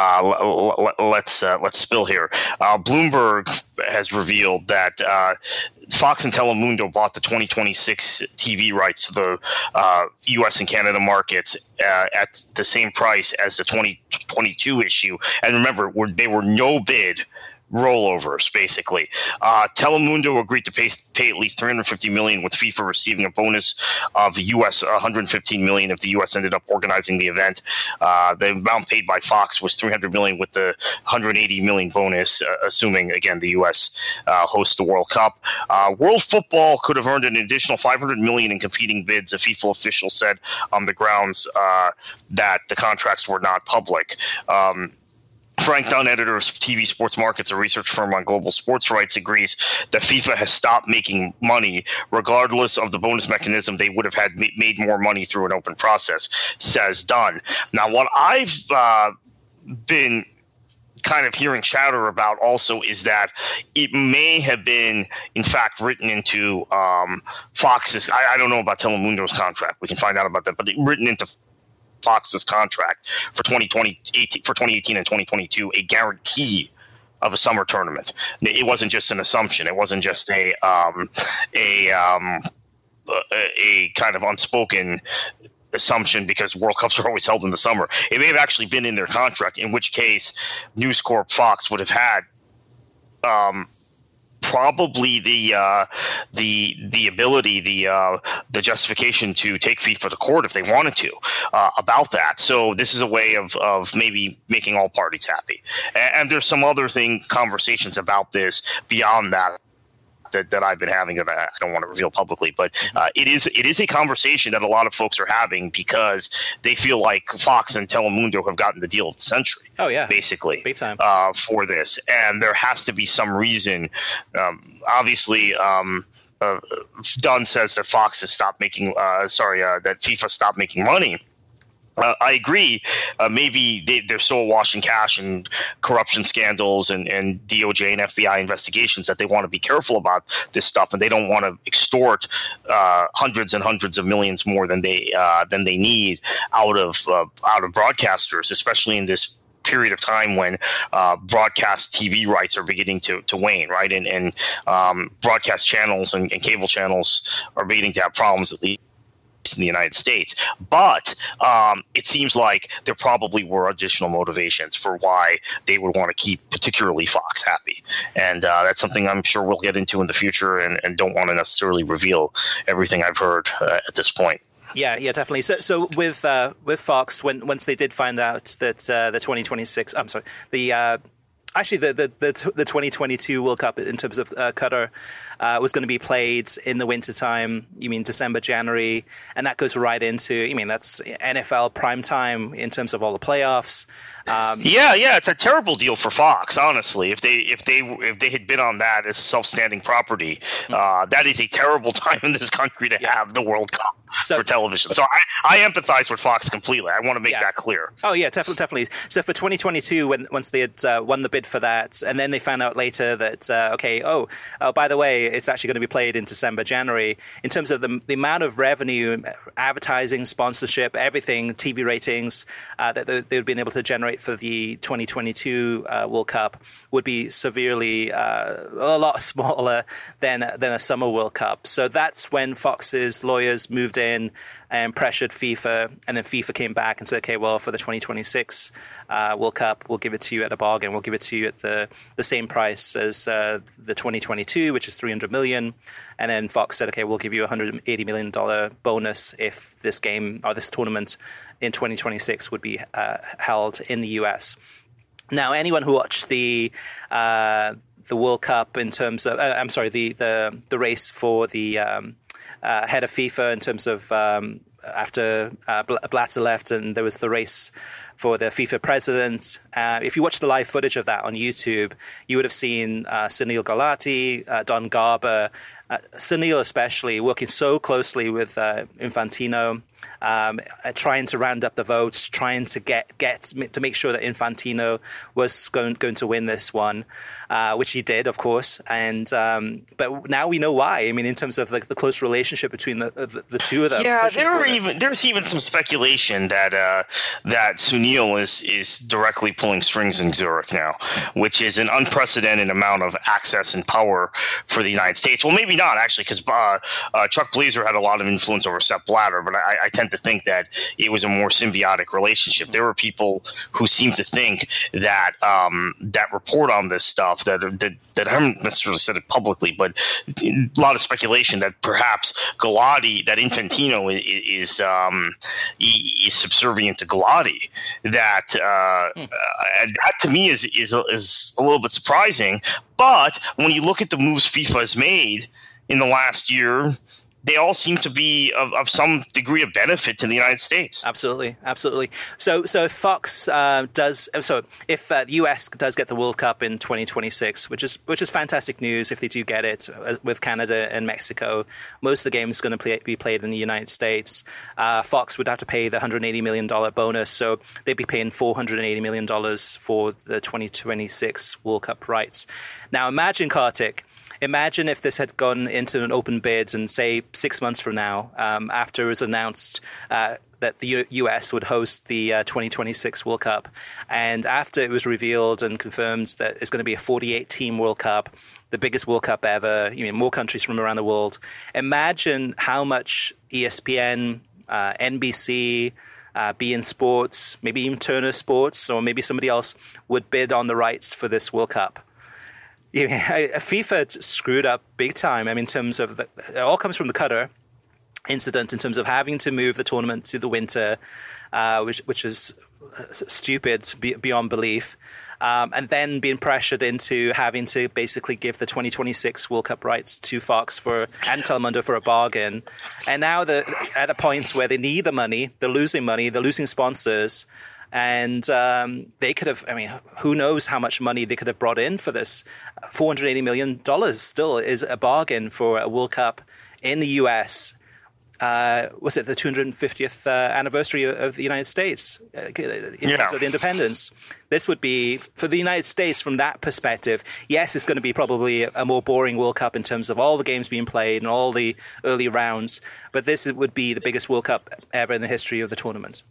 let's spill here. Bloomberg has revealed that Fox and Telemundo bought the 2026 TV rights to the U.S. and Canada markets at the same price as the 2022 issue. And remember, they were no bid rollovers, basically. Telemundo agreed to pay at least $350 million, with FIFA receiving a bonus of US $115 million if the US ended up organizing the event. The amount paid by Fox was $300 million, with the $180 million bonus, assuming, again, the US hosts the World Cup. World Football could have earned an additional $500 million in competing bids, a FIFA official said, on the grounds that the contracts were not public. Frank Dunn, editor of TV Sports Markets, a research firm on global sports rights, agrees that FIFA has stopped making money. Regardless of the bonus mechanism, they would have had made more money through an open process, says Dunn. Now, what I've been kind of hearing chatter about also is that it may have been, in fact, written into Fox's. I don't know about Telemundo's contract. We can find out about that, but written into Fox's contract for 2018 and 2022, a guarantee of a summer tournament. It wasn't just an assumption. It wasn't just a kind of unspoken assumption because World Cups are always held in the summer. It may have actually been in their contract, in which case News Corp Fox would have had probably the ability, the justification to take FIFA to court if they wanted to about that. So this is a way of maybe making all parties happy. And there's some other conversations about this beyond that I've been having that I don't want to reveal publicly, but it is a conversation that a lot of folks are having because they feel like Fox and Telemundo have gotten the deal of the century. Oh yeah, basically, big time for this, and there has to be some reason. Obviously, Dunn says that Fox has stopped making. That FIFA stopped making money. I agree. Maybe they're so awash in cash and corruption scandals and DOJ and FBI investigations that they want to be careful about this stuff, and they don't want to extort hundreds and hundreds of millions more than they need out of broadcasters, especially in this period of time when broadcast TV rights are beginning to wane, right? And broadcast channels and cable channels are beginning to have problems, at least in the United States. But it seems like there probably were additional motivations for why they would want to keep particularly Fox happy. And that's something I'm sure we'll get into in the future and don't want to necessarily reveal everything I've heard at this point. Yeah, definitely. So with Fox, once they did find out that the 2026, I'm sorry, the 2022 World Cup in terms of Qatar was going to be played in the wintertime. You mean December, January, and that goes right into, that's NFL prime time in terms of all the playoffs. It's a terrible deal for Fox, honestly. If they had been on that as a self-standing property, that is a terrible time in this country to have the World Cup for television. So I empathize with Fox completely. I want to make that clear. Oh yeah, definitely. So for 2022, once they had won the bid for that, and then they found out later that by the way, it's actually going to be played in December, January. In terms of the amount of revenue, advertising, sponsorship, everything, TV ratings that they've been able to generate for the 2022 World Cup would be severely a lot smaller than a summer World Cup. So that's when Fox's lawyers moved in and pressured FIFA, and then FIFA came back and said, okay, well, for the 2026 World Cup, we'll give it to you at a bargain. We'll give it to you at the same price as the 2022, which is $300 million. And then Fox said, okay, we'll give you a $180 million bonus if this game or this tournament in 2026 would be held in the US. Now, anyone who watched the World Cup in terms of, the race for the head of FIFA in terms of after Blatter left and there was the race for the FIFA president. If you watch the live footage of that on YouTube, you would have seen Sunil Gulati, Don Garber, Sunil especially, working so closely with Infantino, trying to round up the votes, trying to get to make sure that Infantino was going to win this one, which he did, of course. And but now we know why. In terms of the close relationship between the two of them. Yeah, there's even some speculation that Sunil is directly pulling strings in Zurich now, which is an unprecedented amount of access and power for the United States. Well, maybe not actually, because Chuck Blazer had a lot of influence over Sepp Blatter, but I tend to think that it was a more symbiotic relationship. There were people who seem to think that that report on this stuff that I haven't necessarily said it publicly, but a lot of speculation that perhaps Galati, that Infantino is subservient to Galati. That and that to me is a little bit surprising. But when you look at the moves FIFA has made in the last year, they all seem to be of some degree of benefit to the United States. Absolutely. So if Fox if the US does get the World Cup in 2026, which is fantastic news if they do get it with Canada and Mexico, most of the games are going to be played in the United States. Fox would have to pay the $180 million bonus, so they'd be paying $480 million for the 2026 World Cup rights. Now imagine, Kartik, imagine if this had gone into an open bid and, say, 6 months from now, after it was announced that the US would host the 2026 World Cup, and after it was revealed and confirmed that it's going to be a 48-team World Cup, the biggest World Cup ever, more countries from around the world. Imagine how much ESPN, NBC, beIN Sports, maybe even Turner Sports, or maybe somebody else would bid on the rights for this World Cup. FIFA screwed up big time. In terms of it all comes from the Qatar incident, in terms of having to move the tournament to the winter, which is stupid beyond belief, and then being pressured into having to basically give the 2026 World Cup rights to Fox and Telemundo for a bargain. And now they're at a point where they need the money, they're losing sponsors. And they could have, who knows how much money they could have brought in for this. $480 million still is a bargain for a World Cup in the US. Was it the 250th anniversary of the United States, of the independence? This would be, for the United States, from that perspective, yes, it's going to be probably a more boring World Cup in terms of all the games being played and all the early rounds. But this would be the biggest World Cup ever in the history of the tournament.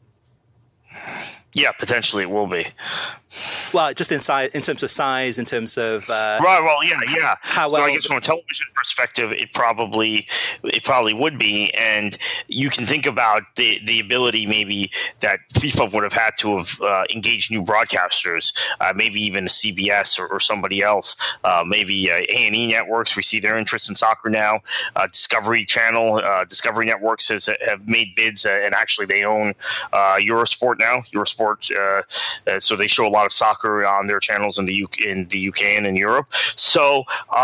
Yeah, potentially it will be. Well, just in terms of size, in terms of right. Well, yeah. How well? So I guess from a television perspective, it probably would be, and you can think about the ability maybe that FIFA would have had to have engaged new broadcasters, maybe even a CBS or somebody else, maybe A&E Networks. We see their interest in soccer now. Discovery Channel, Discovery Networks have made bids, and actually they own Eurosport now. Eurosport. So they show a lot of soccer on their channels in the UK and in Europe. So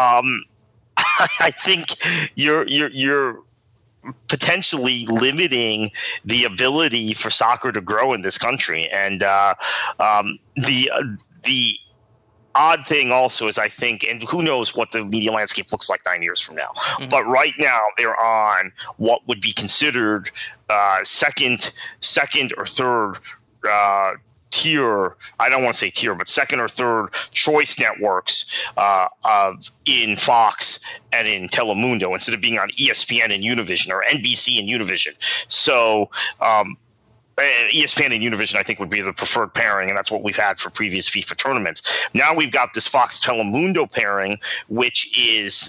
I think you're potentially limiting the ability for soccer to grow in this country. And the odd thing also is, I think, and who knows what the media landscape looks like 9 years from now. Mm-hmm. But right now they're on what would be considered second or third tier, I don't want to say tier, but second or third choice networks in Fox and in Telemundo, instead of being on ESPN and Univision or NBC and Univision. So ESPN and Univision, I think, would be the preferred pairing, and that's what we've had for previous FIFA tournaments. Now we've got this Fox Telemundo pairing, which is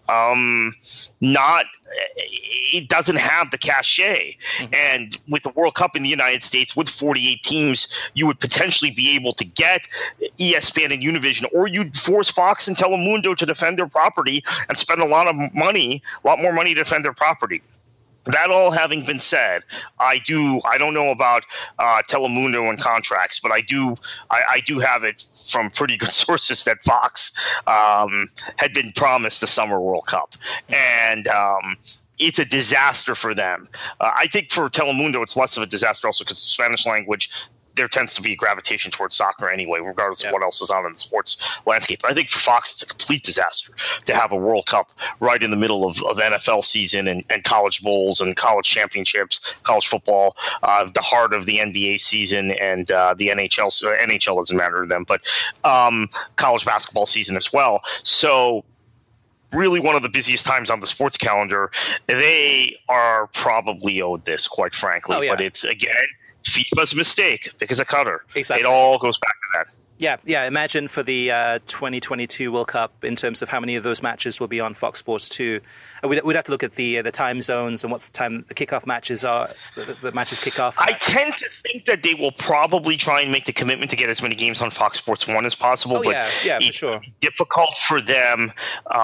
it doesn't have the cachet. Mm-hmm. And with the World Cup in the United States with 48 teams, you would potentially be able to get ESPN and Univision, or you'd force Fox and Telemundo to defend their property and spend a lot more money to defend their property. That all having been said, I don't know about Telemundo and contracts, but I do have it from pretty good sources that Fox had been promised the Summer World Cup, and it's a disaster for them. I think for Telemundo, it's less of a disaster also because the Spanish language, there tends to be a gravitation towards soccer anyway, regardless of what else is on in the sports landscape. But I think for Fox, it's a complete disaster to have a World Cup right in the middle of NFL season and college bowls and college championships, college football, the heart of the NBA season and the NHL. So NHL doesn't matter to them, but college basketball season as well. So really one of the busiest times on the sports calendar. They are probably owed this, quite frankly. Oh, yeah. But it's, again, FIFA's mistake because of Qatar. Exactly. It all goes back to that. Yeah. Imagine for the 2022 World Cup in terms of how many of those matches will be on Fox Sports 2. We'd have to look at the time zones and what the time the kickoff matches are. The matches kick off. I tend to think that they will probably try and make the commitment to get as many games on Fox Sports 1 as possible. But for sure. Difficult for them.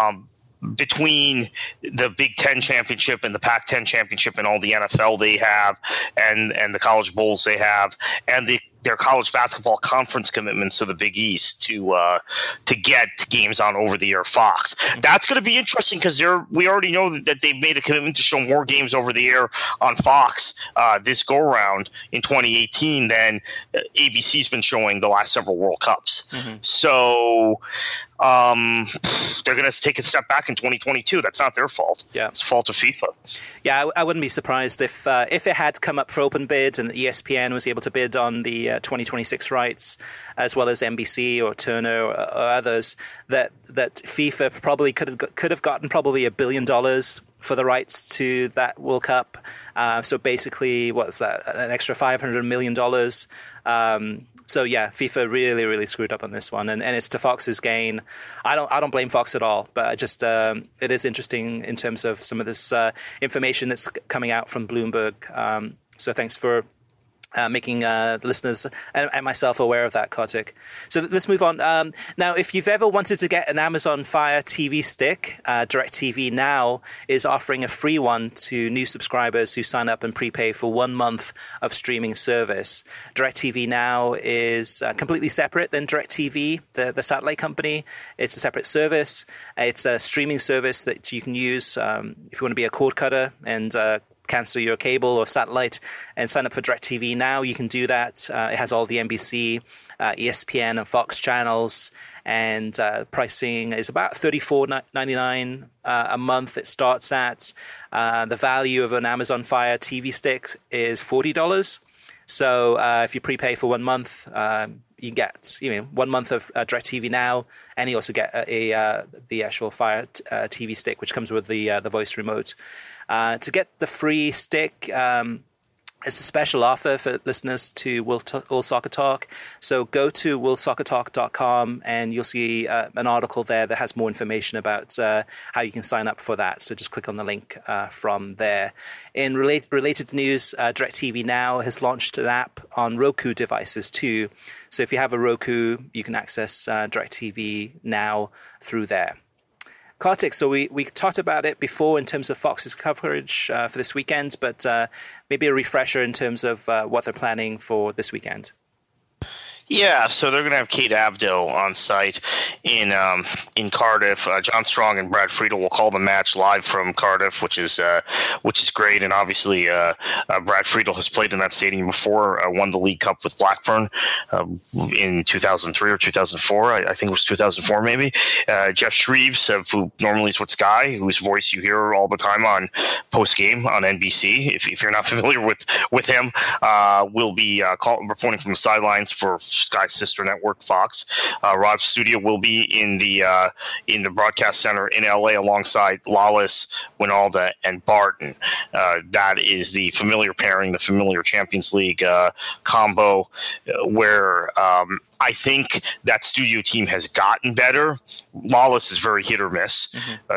Between the Big Ten championship and the Pac-10 championship and all the NFL they have and the college bowls they have and their college basketball conference commitments to the Big East to get games on over-the-air Fox. That's going to be interesting because we already know that they've made a commitment to show more games over-the-air on Fox this go-around in 2018 than ABC's been showing the last several World Cups. So they're going to take a step back in 2022. That's not their fault. Yeah. It's the fault of FIFA. Yeah, I wouldn't be surprised if it had come up for open bid and ESPN was able to bid on the 2026 rights, as well as NBC or Turner or others, that FIFA probably could have gotten probably $1 billion for the rights to that World Cup. So basically, what's that? An extra $500 million. So yeah, FIFA really, really screwed up on this one, and it's to Fox's gain. I don't blame Fox at all, but it is interesting in terms of some of this information that's coming out from Bloomberg. So thanks for making the listeners and myself aware of that, Kartik. So let's move on. Now, if you've ever wanted to get an Amazon Fire TV stick, DirecTV Now is offering a free one to new subscribers who sign up and prepay for 1 month of streaming service. DirecTV Now is completely separate than DirecTV, the satellite company. It's a separate service. It's a streaming service that you can use if you want to be a cord cutter and cancel your cable or satellite and sign up for DirecTV Now. You can do that. It has all the NBC, ESPN, and Fox channels, and pricing is about $34.99 a month. It starts at the value of an Amazon Fire TV stick is $40. So if you prepay for 1 month, you get 1 month of DirecTV Now, and you also get the actual Fire TV stick, which comes with the voice remote. To get the free stick, it's a special offer for listeners to World Soccer Talk. So go to worldsoccertalk.com and you'll see an article there that has more information about how you can sign up for that. So just click on the link from there. In related news, DirecTV Now has launched an app on Roku devices too. So if you have a Roku, you can access DirecTV Now through there. Kartik, so we talked about it before in terms of Fox's coverage for this weekend, but maybe a refresher in terms of what they're planning for this weekend. Yeah, so they're going to have Kate Abdo on site in Cardiff. John Strong and Brad Friedel will call the match live from Cardiff, which is great. And obviously, Brad Friedel has played in that stadium before, won the League Cup with Blackburn in 2003 or 2004. I think it was 2004 maybe. Jeff Shreves, who normally is with Sky, whose voice you hear all the time on post-game on NBC. If you're not familiar with him, will be reporting from the sidelines for Sky's sister network, Fox. Rob Studio will be in the broadcast center in LA alongside Lawless, Winalda, and Barton. That is the familiar pairing, the familiar Champions League combo, where I think that studio team has gotten better. Lawless is very hit or miss,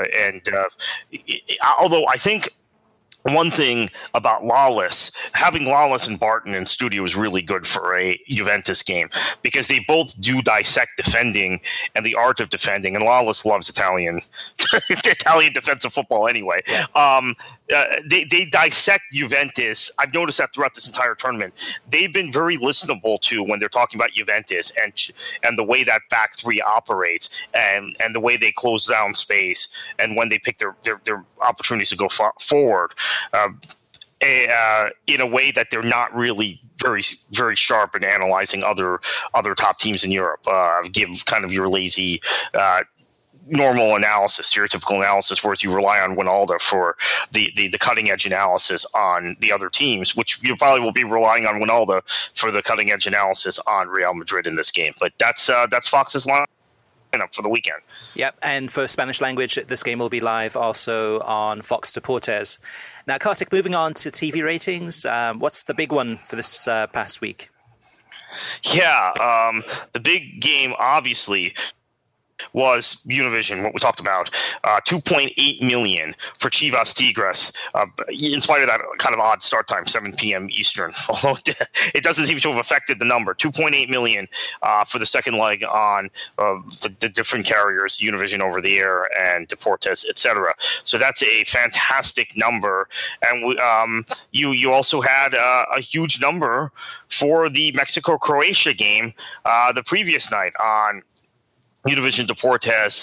although I think one thing about having Lawless and Barton in studio is really good for a Juventus game because they both do dissect defending and the art of defending, and Lawless loves Italian defensive football anyway. Yeah. They dissect Juventus. I've noticed that throughout this entire tournament. They've been very listenable to when they're talking about Juventus and the way that back three operates and the way they close down space and when they pick their opportunities to go forward. In a way that they're not really very, very sharp in analyzing other top teams in Europe. Give kind of your lazy normal analysis, stereotypical analysis, whereas you rely on Winalda for the cutting edge analysis on the other teams, which you probably will be relying on Winalda for the cutting edge analysis on Real Madrid in this game. But that's Fox's lineup for the weekend. Yep, and for Spanish language, this game will be live also on Fox Deportes. Now, Kartik, moving on to TV ratings, what's the big one for this past week? Yeah, the big game, obviously, was Univision, what we talked about, 2.8 million for Chivas Tigres, in spite of that kind of odd start time, 7 p.m. Eastern, although it doesn't seem to have affected the number. 2.8 million for the second leg on the different carriers, Univision over the air and Deportes, etc. So that's a fantastic number. And you also had a huge number for the Mexico-Croatia game the previous night on Univision Deportes.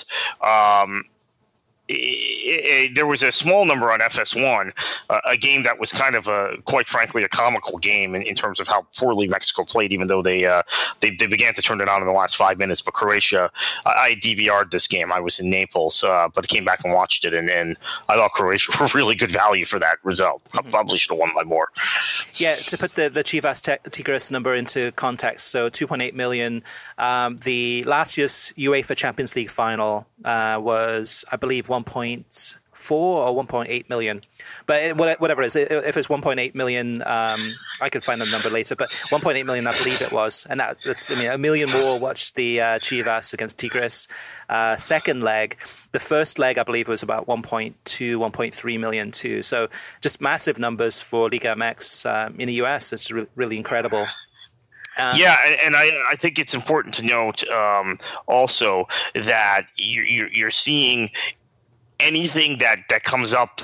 There was a small number on FS1, a game that was kind of quite frankly, a comical game in terms of how poorly Mexico played, even though they began to turn it on in the last 5 minutes. But Croatia, I DVR'd this game. I was in Naples, but I came back and watched it, and I thought Croatia were really good value for that result. I probably should have won by more. Yeah, to put the Chivas Tigres number into context, so 2.8 million. The last year's UEFA Champions League final was, I believe, 1.4 or 1.8 million. But whatever it is, if it's 1.8 million, I could find the number later, but 1.8 million, I believe it was. And that's, a million more watched the Chivas against Tigres second leg. The first leg, I believe, was about 1.2, 1.3 million too. So just massive numbers for Liga MX in the US. It's really incredible. Yeah, and I think it's important to note also that you're seeing anything that comes up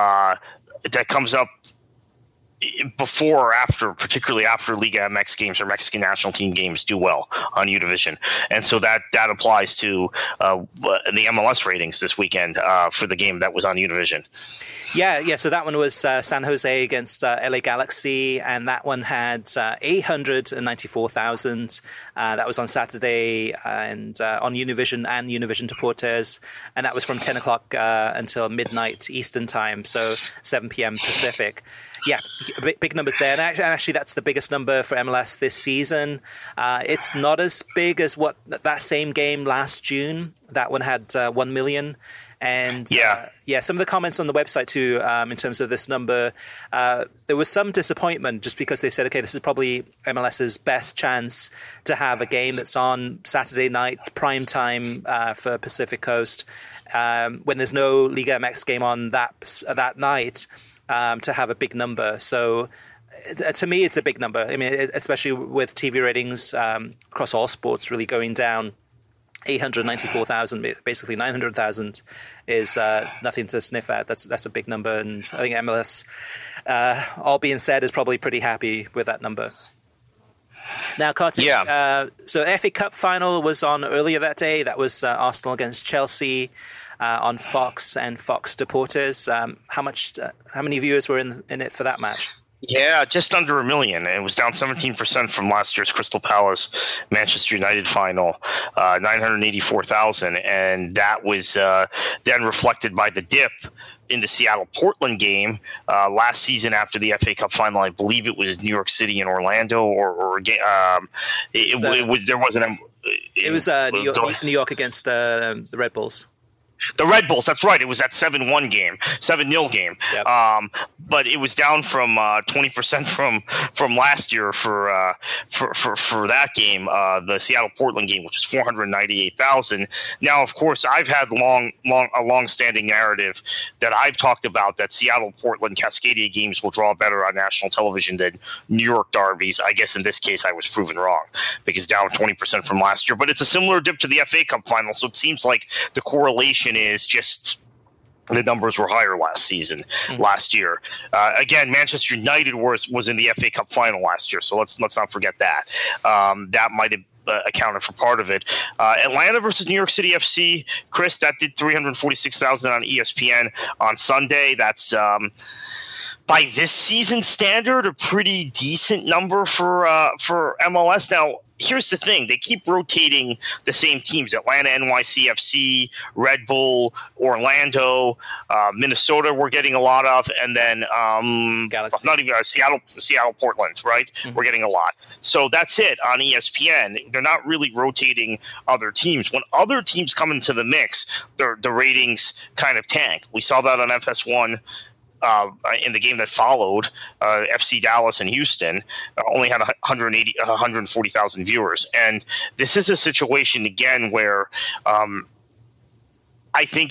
before or after, particularly after Liga MX games or Mexican national team games, do well on Univision. And so that applies to the MLS ratings this weekend for the game that was on Univision. Yeah. So that one was San Jose against LA Galaxy, and that one had 894,000. That was on Saturday and on Univision and Univision Deportes, and that was from 10 o'clock until midnight Eastern time, so 7 p.m. Pacific. Yeah, big numbers there. And actually, that's the biggest number for MLS this season. It's not as big as what that same game last June. That one had 1 million. And some of the comments on the website too, in terms of this number, there was some disappointment just because they said, okay, this is probably MLS's best chance to have a game that's on Saturday night, prime time for Pacific Coast, when there's no Liga MX game on that night. To have a big number. So to me, it's a big number. I mean, especially with TV ratings across all sports really going down. 894,000, basically 900,000 is nothing to sniff at. That's a big number. And I think MLS, all being said, is probably pretty happy with that number. Now, Kartik, so FA Cup final was on earlier that day. That was Arsenal against Chelsea. On Fox and Fox Deportes. How many viewers were in it for that match? Yeah, just under 1 million. It was down 17% from last year's Crystal Palace Manchester United final, 984,000, and that was then reflected by the dip in the Seattle-Portland game last season after the FA Cup final. I believe it was New York City and Orlando, it was New York against the Red Bulls. The Red Bulls, that's right. It was that 7-1 game, 7-0 game. Yep. But it was down from 20% from last year for that game, the Seattle-Portland game, which was 498,000. Now, of course, I've had a long-standing narrative that I've talked about that Seattle-Portland Cascadia games will draw better on national television than New York derbies. I guess in this case I was proven wrong because down 20% from last year. But it's a similar dip to the FA Cup final, so it seems like the correlation is just the numbers were higher last year. Again, Manchester United was in the FA Cup final last year, so let's not forget that. That might have accounted for part of it. Atlanta versus New York City FC, Chris, that did 346,000 on ESPN on Sunday. That's by this season standard, a pretty decent number for MLS. Now, here's the thing. They keep rotating the same teams. Atlanta, NYCFC, Red Bull, Orlando, Minnesota we're getting a lot of, and then not even Seattle, Portland, right? Mm-hmm. We're getting a lot. So that's it on ESPN. They're not really rotating other teams. When other teams come into the mix, the ratings kind of tank. We saw that on FS1 in the game that followed, FC Dallas and Houston, only had 140,000 viewers. And this is a situation, again, where I think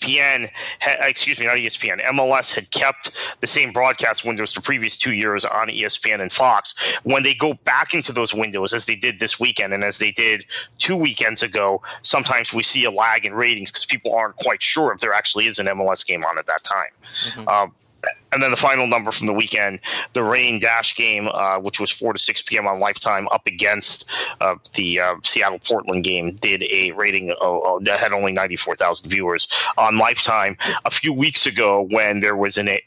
MLS had kept the same broadcast windows the previous 2 years on ESPN and Fox. When they go back into those windows, as they did this weekend and as they did 2 weekends ago, sometimes we see a lag in ratings because people aren't quite sure if there actually is an MLS game on at that time. Mm-hmm. And then the final number from the weekend, the Reign Dash game, which was 4 to 6 p.m. on Lifetime, up against the Seattle-Portland game, did a rating that had only 94,000 viewers on Lifetime. A few weeks ago, when there was a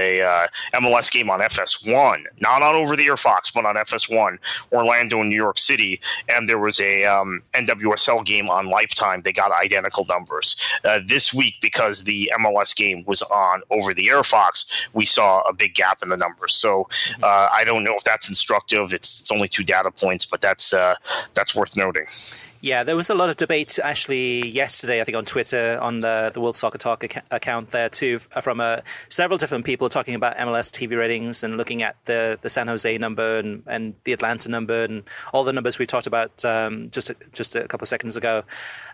MLS game on FS1, not on over-the-air Fox, but on FS1, Orlando and New York City, and there was a NWSL game on Lifetime, they got identical numbers. This week, because the MLS game was on over-the-air Fox, we saw a big gap in the numbers. So I don't know if that's instructive. It's only 2 data points, but that's worth noting. Yeah, there was a lot of debate actually yesterday, I think, on Twitter, on the World Soccer Talk account there too, from several different people talking about MLS TV ratings and looking at the San Jose number and the Atlanta number and all the numbers we talked about just a couple of seconds ago.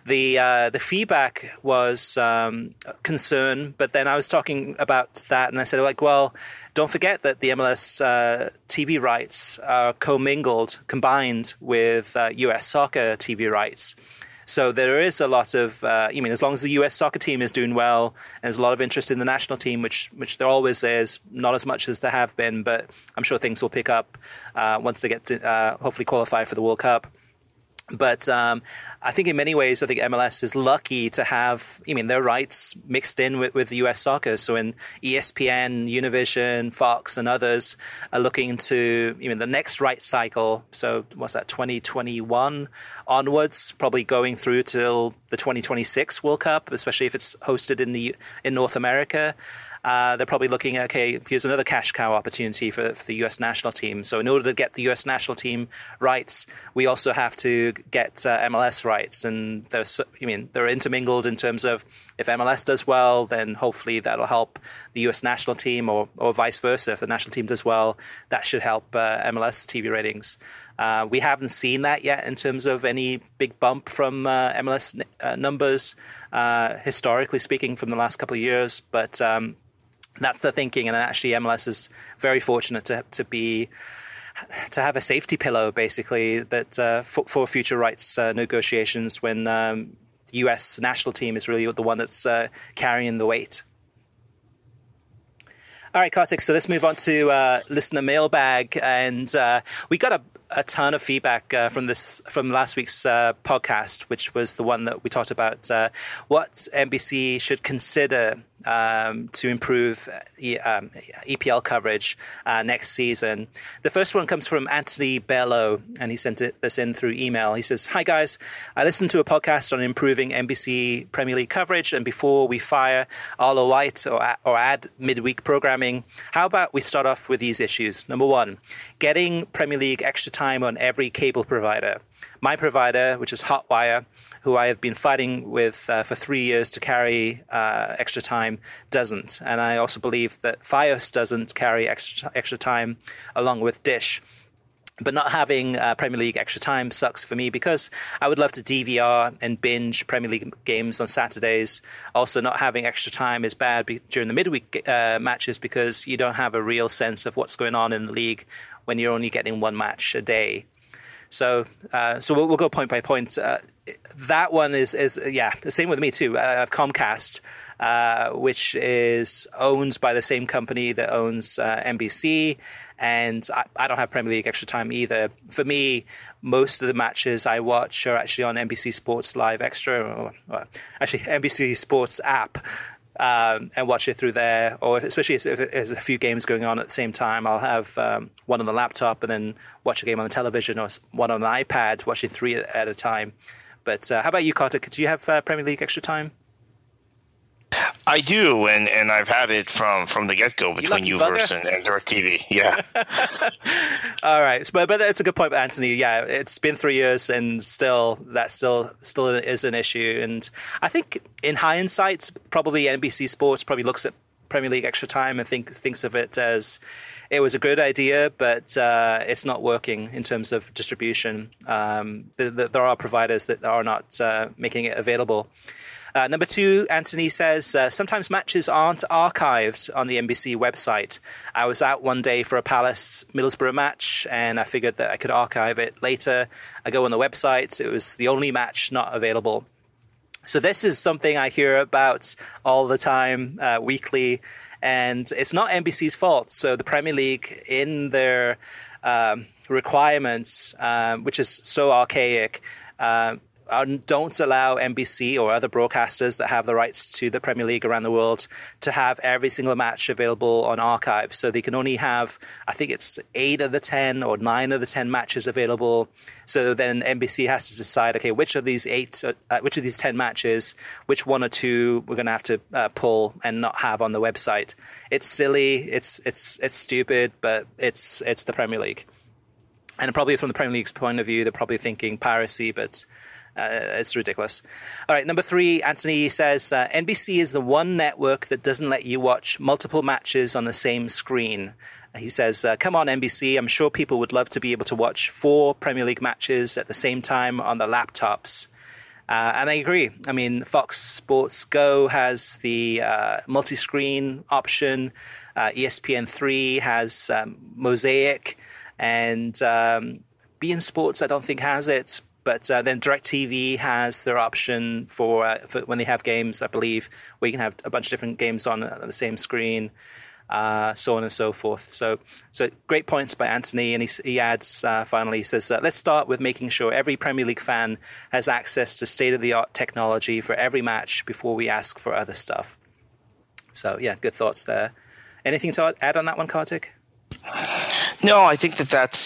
The feedback was concern, but then I was talking about that and I said, well, don't forget that the MLS TV rights are combined with US soccer TV rights. So there is a lot of, as long as the US soccer team is doing well, and there's a lot of interest in the national team, which there always is, not as much as there have been, but I'm sure things will pick up once they get to hopefully qualify for the World Cup. But I think in many ways, I think MLS is lucky to have, their rights mixed in with the US soccer. So when ESPN, Univision, Fox, and others are looking to, the next rights cycle, so what's that, 2021 onwards, probably going through till the 2026 World Cup, especially if it's hosted in North America. They're probably looking at, okay, here's another cash cow opportunity for the U.S. national team. So in order to get the U.S. national team rights, we also have to get MLS rights. And they're intermingled in terms of if MLS does well, then hopefully that'll help the U.S. national team or vice versa. If the national team does well, that should help MLS TV ratings. We haven't seen that yet in terms of any big bump from MLS numbers, historically speaking, from the last couple of years. But that's the thinking, and actually MLS is very fortunate to have a safety pillow, basically, that for future rights negotiations when the U.S. national team is really the one that's carrying the weight. All right, Kartik, so let's move on to listener mailbag, and we got a ton of feedback from last week's podcast, which was the one that we talked about what NBC should consider to improve EPL coverage next season. The first one comes from Anthony Bello, and he sent this in through email. He says, "Hi guys, I listened to a podcast on improving NBC Premier League coverage, and before we fire Arlo White or add midweek programming, how about we start off with these issues? Number one, getting Premier League extra time on every cable provider. My provider, which is Hotwire, who I have been fighting with for 3 years to carry extra time, doesn't. And I also believe that Fios doesn't carry extra time along with Dish. But not having Premier League extra time sucks for me because I would love to DVR and binge Premier League games on Saturdays. Also, not having extra time is bad during the midweek matches because you don't have a real sense of what's going on in the league when you're only getting one match a day. So we'll go point by point. That one is the same with me too. I have Comcast, which is owned by the same company that owns NBC, and I don't have Premier League extra time either. For me, most of the matches I watch are actually on NBC Sports Live Extra, or actually NBC Sports app. And watch it through there, or especially if there's a few games going on at the same time, I'll have one on the laptop and then watch a game on the television, or one on an iPad, watching 3 at a time. But how about you, Kartik? Do you have Premier League extra time? I do, and I've had it from the get-go between Uverse and DirecTV. Yeah. All right, but that's a good point, Anthony. Yeah, it's been 3 years, and still is an issue. And I think in hindsight, probably NBC Sports probably looks at Premier League Extra Time and thinks of it as it was a good idea, but it's not working in terms of distribution. There are providers that are not making it available. Number 2, Anthony says, sometimes matches aren't archived on the NBC website. I was out one day for a Palace-Middlesbrough match, and I figured that I could archive it later. I go on the website. It was the only match not available. So this is something I hear about all the time, weekly, and it's not NBC's fault. So the Premier League, in their requirements, which is so archaic, don't allow NBC or other broadcasters that have the rights to the Premier League around the world to have every single match available on archive. So they can only have, I think it's 8 of the 10 or 9 of the 10 matches available. So then NBC has to decide, okay, which of these 10 matches, which 1 or 2 we're going to have to pull and not have on the website. It's silly, it's stupid, but it's the Premier League. And probably from the Premier League's point of view, they're probably thinking piracy, but it's ridiculous. All right, number 3, Anthony says, NBC is the one network that doesn't let you watch multiple matches on the same screen. He says, come on, NBC, I'm sure people would love to be able to watch 4 Premier League matches at the same time on their laptops. And I agree. I mean, Fox Sports Go has the multi-screen option. ESPN3 has Mosaic. And beIN Sports, I don't think, has it. But then DirecTV has their option for when they have games, I believe, where you can have a bunch of different games on the same screen, so on and so forth. So great points by Anthony. And he adds, finally, he says, let's start with making sure every Premier League fan has access to state-of-the-art technology for every match before we ask for other stuff. So, yeah, good thoughts there. Anything to add on that one, Kartik? No, I think that's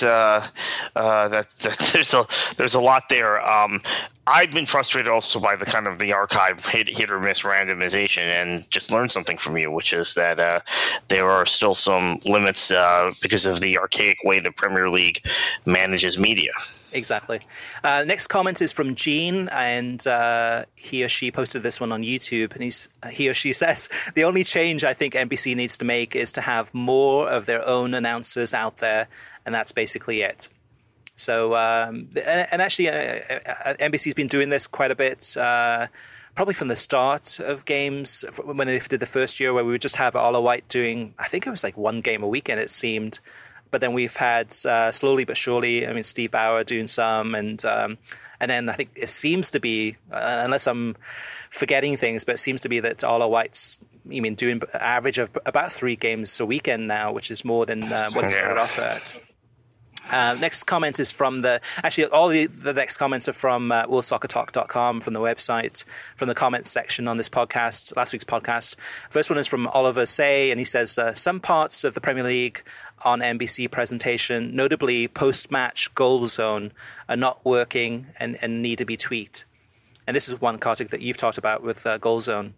there's a lot there. I've been frustrated also by the kind of the archive hit or miss randomization, and just learned something from you, which is that there are still some limits because of the archaic way the Premier League manages media. Exactly. Next comment is from Gene, and he or she posted this one on YouTube, and he or she says, the only change I think NBC needs to make is to have more of their own announcers out there, and that's basically it. So, and actually, NBC's been doing this quite a bit, probably from the start of games, when they did the first year, where we would just have Ola White doing, I think it was like 1 game a weekend, it seemed. But then we've had, slowly but surely, I mean, Steve Bauer doing some, and then I think it seems to be, unless I'm forgetting things, but it seems to be that Ola White's, doing an average of about 3 games a weekend now, which is more than what he started off at. Next comment is from all the next comments are from worldsoccertalk.com, from the website, from the comments section on this podcast, last week's podcast. First one is from Oliver Say, and he says, some parts of the Premier League on NBC presentation, notably post-match goal zone, are not working and need to be tweaked. And this is one, Kartik, that you've talked about with goal zone.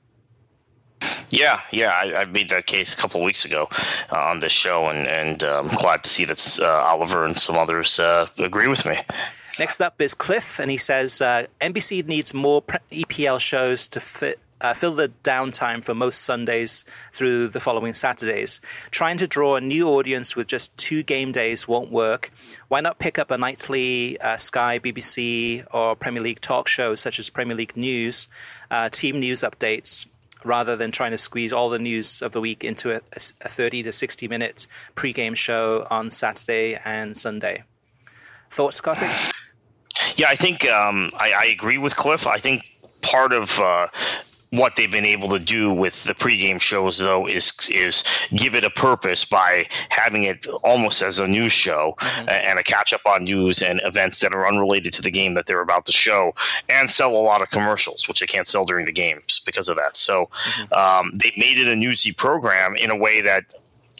Yeah, I made that case a couple of weeks ago on this show, and I'm glad to see that Oliver and some others agree with me. Next up is Cliff, and he says, NBC needs more EPL shows to fill the downtime for most Sundays through the following Saturdays. Trying to draw a new audience with just 2 game days won't work. Why not pick up a nightly Sky, BBC, or Premier League talk show, such as Premier League News, team news updates, rather than trying to squeeze all the news of the week into a 30 to 60-minute pre-game show on Saturday and Sunday. Thoughts, Kartik? Yeah, I think I agree with Cliff. I think part of what they've been able to do with the pregame shows, though, is give it a purpose by having it almost as a news show and a catch-up on news and events that are unrelated to the game that they're about to show, and sell a lot of commercials, which they can't sell during the games because of that. So they made it a newsy program in a way that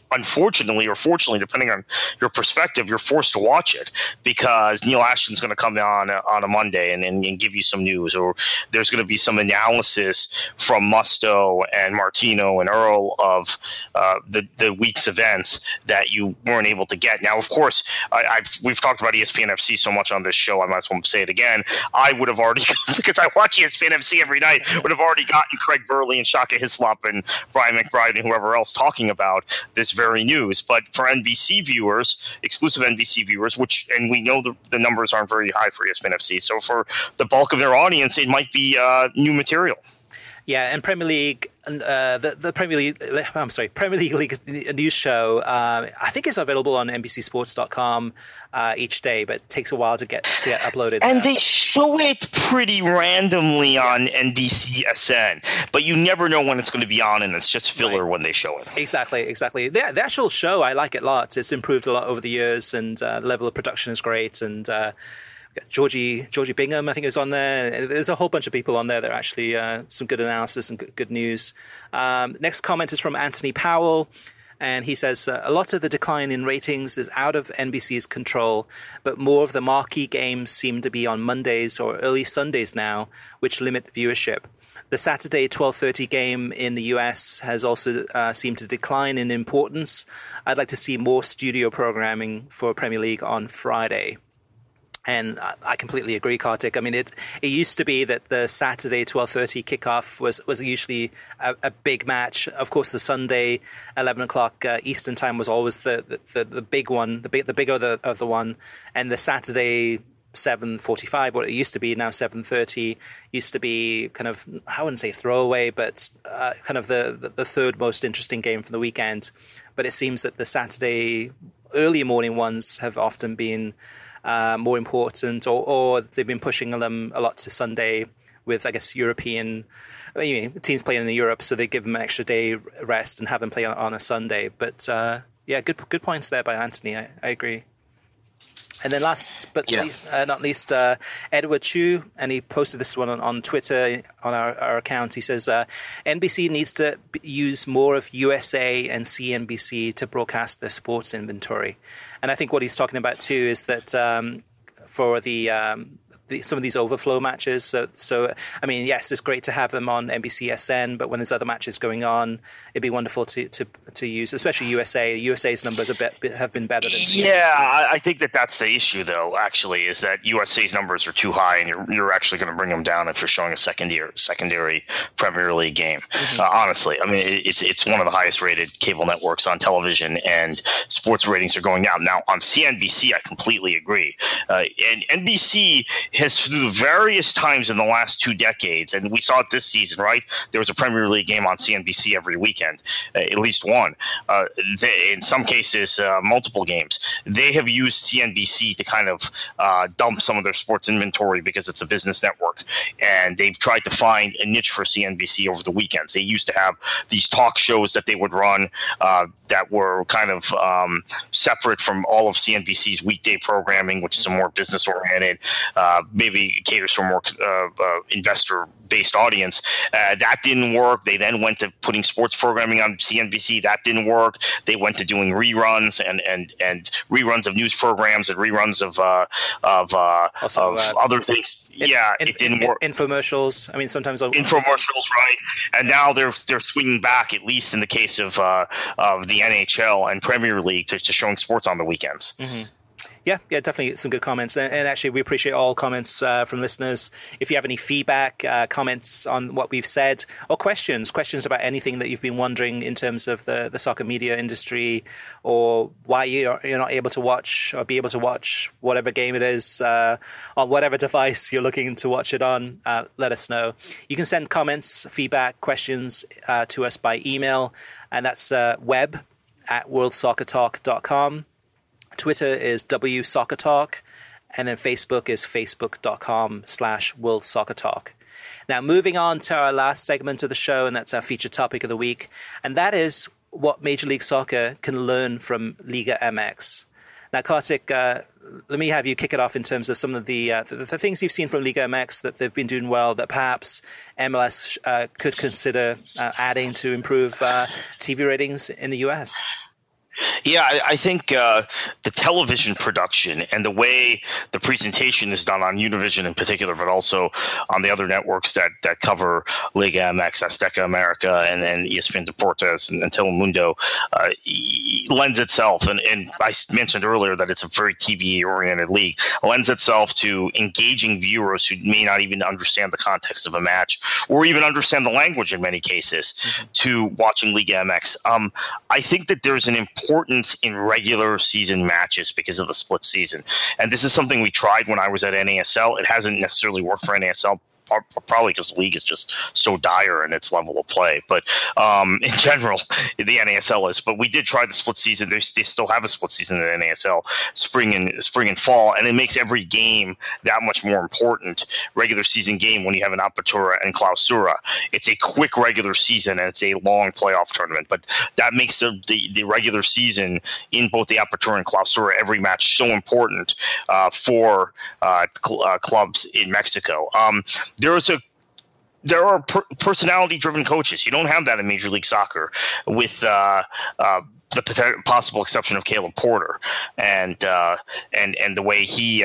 unfortunately or fortunately, depending on your perspective, you're forced to watch it because Neil Ashton's going to come on a Monday and give you some news, or there's going to be some analysis from Musto and Martino and Earl of the week's events that you weren't able to get. Now, of course, we've talked about ESPN FC so much on this show, I might as well say it again. I would have already, because I watch ESPN FC every night, would have already gotten Craig Burley and Shaka Hislop and Brian McBride and whoever else talking about this very news. But for NBC viewers, exclusive NBC viewers, and we know the numbers aren't very high for ESPN FC, so for the bulk of their audience, it might be new material. Yeah, and Premier League, the Premier League news show, I think is available on NBCSports.com each day, but it takes a while to get uploaded. And they show it pretty randomly on NBCSN, but you never know when it's going to be on, and it's just filler when they show it. Exactly. The actual show, I like it a lot. It's improved a lot over the years, and the level of production is great, and Georgie Bingham, I think, is on there. There's a whole bunch of people on there that are actually some good analysis and good news. Next comment is from Anthony Powell, and he says, a lot of the decline in ratings is out of NBC's control, but more of the marquee games seem to be on Mondays or early Sundays now, which limit viewership. The Saturday 12:30 game in the US has also seemed to decline in importance. I'd like to see more studio programming for Premier League on Friday. And I completely agree, Kartik. I mean, it used to be that the Saturday 12:30 kickoff was usually a big match. Of course, the Sunday 11 o'clock Eastern time was always the big one, the bigger of the one, and the Saturday 7:45, what it used to be, now 7:30, used to be kind of, I wouldn't say throwaway, but kind of the third most interesting game from the weekend. But it seems that the Saturday early morning ones have often been more important, or they've been pushing them a lot to Sunday with, I guess, European teams playing in Europe, so they give them an extra day rest and have them play on a Sunday. But good points there by Anthony. I agree. And then last but not least, Edward Chu, and he posted this one on Twitter on our account. He says, NBC needs to use more of USA and CNBC to broadcast their sports inventory. And I think what he's talking about too is that for some of these overflow matches. So I mean, yes, it's great to have them on NBCSN, but when there's other matches going on, it'd be wonderful to use, especially USA. USA's numbers have been better than CNBC. Yeah, I think that's the issue, though. Actually, is that USA's numbers are too high, and you're actually going to bring them down if you're showing a secondary Premier League game. Mm-hmm. Honestly, I mean, it's one of the highest rated cable networks on television, and sports ratings are going down. Now on CNBC, I completely agree. And NBC has, through various times in the last 2 decades, and we saw it this season, right? There was a Premier League game on CNBC every weekend, at least one. In some cases, multiple games. They have used CNBC to kind of dump some of their sports inventory because it's a business network, and they've tried to find a niche for CNBC over the weekends. They used to have these talk shows that they would run that were kind of separate from all of CNBC's weekday programming, which is a more business-oriented, maybe caters for more investor-based audience. That didn't work. They then went to putting sports programming on CNBC. That didn't work. They went to doing reruns and reruns of news programs and reruns of other things. It didn't work. Infomercials. I mean, sometimes infomercials, right? And now they're swinging back, at least in the case of the NHL and Premier League, to showing sports on the weekends. Mm-hmm. Yeah, definitely some good comments. And actually, we appreciate all comments from listeners. If you have any feedback, comments on what we've said, or questions about anything that you've been wondering in terms of the soccer media industry, or why you're not able to watch or be able to watch whatever game it is on whatever device you're looking to watch it on, let us know. You can send comments, feedback, questions to us by email, and that's web@worldsoccertalk.com. Twitter is WSoccerTalk, and then Facebook is facebook.com/WorldSoccerTalk. Now, moving on to our last segment of the show, and that's our featured topic of the week, and that is what Major League Soccer can learn from Liga MX. Now, Kartik, let me have you kick it off in terms of some of the things you've seen from Liga MX that they've been doing well that perhaps MLS could consider adding to improve TV ratings in the US. Yeah, I think the television production and the way the presentation is done on Univision in particular, but also on the other networks that cover Liga MX, Azteca America, and ESPN Deportes and Telemundo lends itself, and I mentioned earlier that it's a very TV-oriented league, lends itself to engaging viewers who may not even understand the context of a match or even understand the language in many cases to watching Liga MX. I think that there's an importance in regular season matches because of the split season. And this is something we tried when I was at NASL. It hasn't necessarily worked for NASL, probably because the league is just so dire in its level of play. But in general, the NASL is. But we did try the split season. They still have a split season in NASL, spring and fall, and it makes every game that much more important. Regular season game when you have an Apertura and Clausura, it's a quick regular season and it's a long playoff tournament. But that makes the regular season in both the Apertura and Clausura, every match, so important for clubs in Mexico. There are personality-driven coaches. You don't have that in Major League Soccer, with the possible exception of Caleb Porter and the way he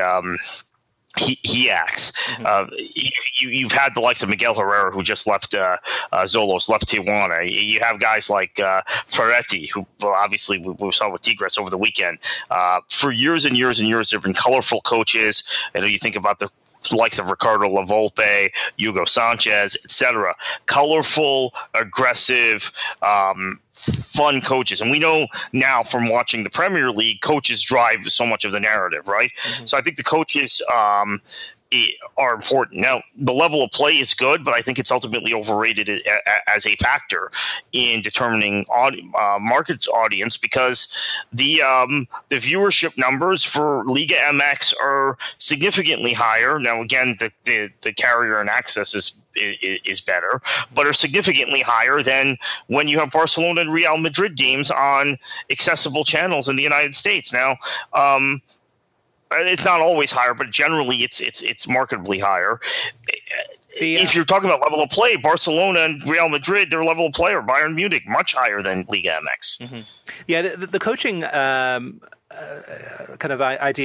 acts. You've had the likes of Miguel Herrera, who just left Xolos, left Tijuana. You have guys like Ferretti, who obviously we saw with Tigres over the weekend. For years and years and years, there have been colorful coaches. You think about the likes of Ricardo Lavolpe, Hugo Sanchez, etc. Colorful, aggressive, fun coaches. And we know now from watching the Premier League, coaches drive so much of the narrative, right? So I think the coaches are important. Now, the level of play is good, but I think it's ultimately overrated as a factor in determining market audience, because the viewership numbers for Liga MX are significantly higher. Now, again, the carrier and access is better, but are significantly higher than when you have Barcelona and Real Madrid games on accessible channels in the United States. Now, it's not always higher, but generally it's markedly higher. If you're talking about level of play, Barcelona and Real Madrid, their level of play, or Bayern Munich, much higher than Liga MX. Yeah, the coaching kind of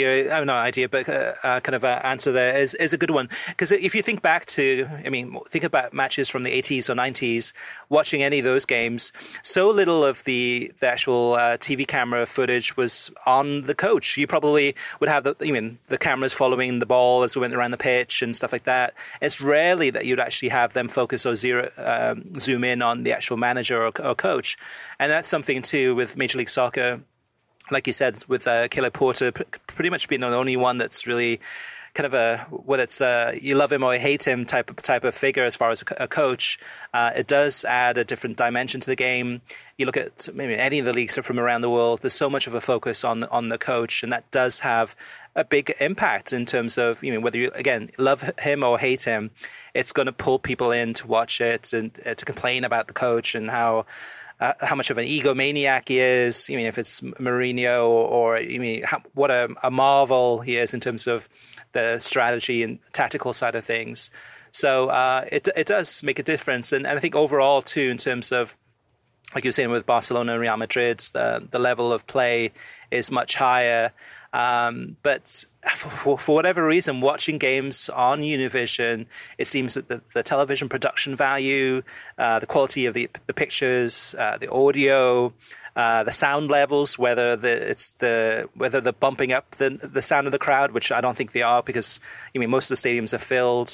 answer there is a good one, because if you think back to, think about matches from the 80s or 90s, watching any of those games, so little of the actual TV camera footage was on the coach. You probably would have the cameras following the ball as we went around the pitch and stuff like that. It's rarely that you'd actually have them focus or zoom in on the actual manager or coach. And that's something too with Major League Soccer, like you said, with Caleb Porter pretty much being the only one that's really kind of whether it's you love him or hate him type of figure as far as a coach. It does add a different dimension to the game. You look at maybe any of the leagues from around the world, there's so much of a focus on the coach, and that does have a big impact in terms of whether you, again, love him or hate him. It's going to pull people in to watch it and to complain about the coach and how much of an egomaniac he is. If it's Mourinho or what a marvel he is in terms of the strategy and tactical side of things. So it does make a difference. And I think overall too, in terms of, like you were saying with Barcelona and Real Madrid, the level of play is much higher. But for whatever reason, watching games on Univision, it seems that the television production value, the quality of the pictures, the audio, the sound levels, whether they're bumping up the sound of the crowd, which I don't think they are, because most of the stadiums are filled.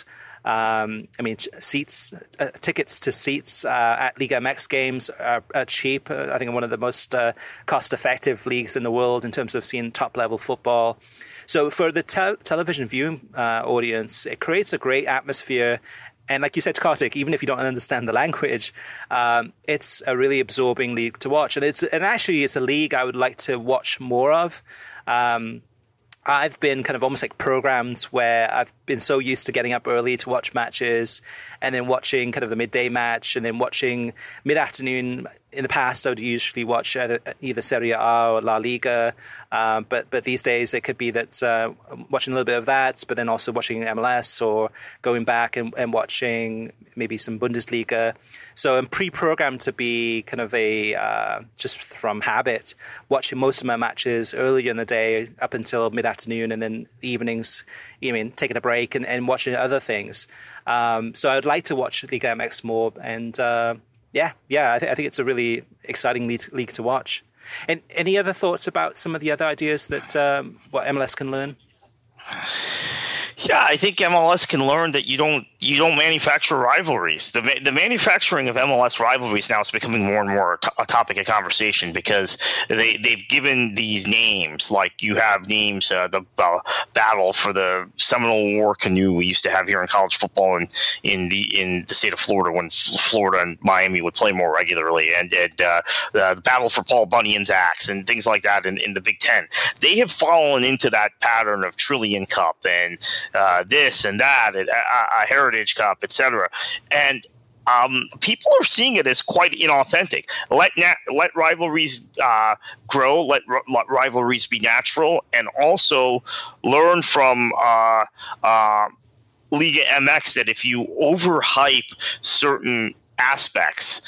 Tickets to seats at Liga MX games are cheap. I think one of the most cost-effective leagues in the world in terms of seeing top-level football. So for the television viewing audience, it creates a great atmosphere. And like you said, Kartik, even if you don't understand the language, it's a really absorbing league to watch. And actually it's a league I would like to watch more of. I've been kind of almost like programmed where I've been so used to getting up early to watch matches and then watching kind of the midday match and then watching mid-afternoon in the past, I would usually watch either Serie A or La Liga, but these days it could be that watching a little bit of that, but then also watching MLS or going back and watching maybe some Bundesliga. So I'm pre-programmed to be kind of just from habit, watching most of my matches earlier in the day up until mid-afternoon, and then evenings, taking a break and watching other things. So I'd like to watch Liga MX more, and I think it's a really exciting league to watch. And any other thoughts about some of the other ideas that what MLS can learn? Yeah, I think MLS can learn that you don't manufacture rivalries. The manufacturing of MLS rivalries now is becoming more and more a topic of conversation, because they've given these names. Like you have names, the battle for the Seminole War canoe we used to have here in college football in the state of Florida, when Florida and Miami would play more regularly, and the battle for Paul Bunyan's axe and things like that in the Big Ten. They have fallen into that pattern of Trillion Cup and this and that, a Heritage Cup, etc. And people are seeing it as quite inauthentic. Let rivalries grow, let rivalries be natural, and also learn from Liga MX that if you overhype certain aspects,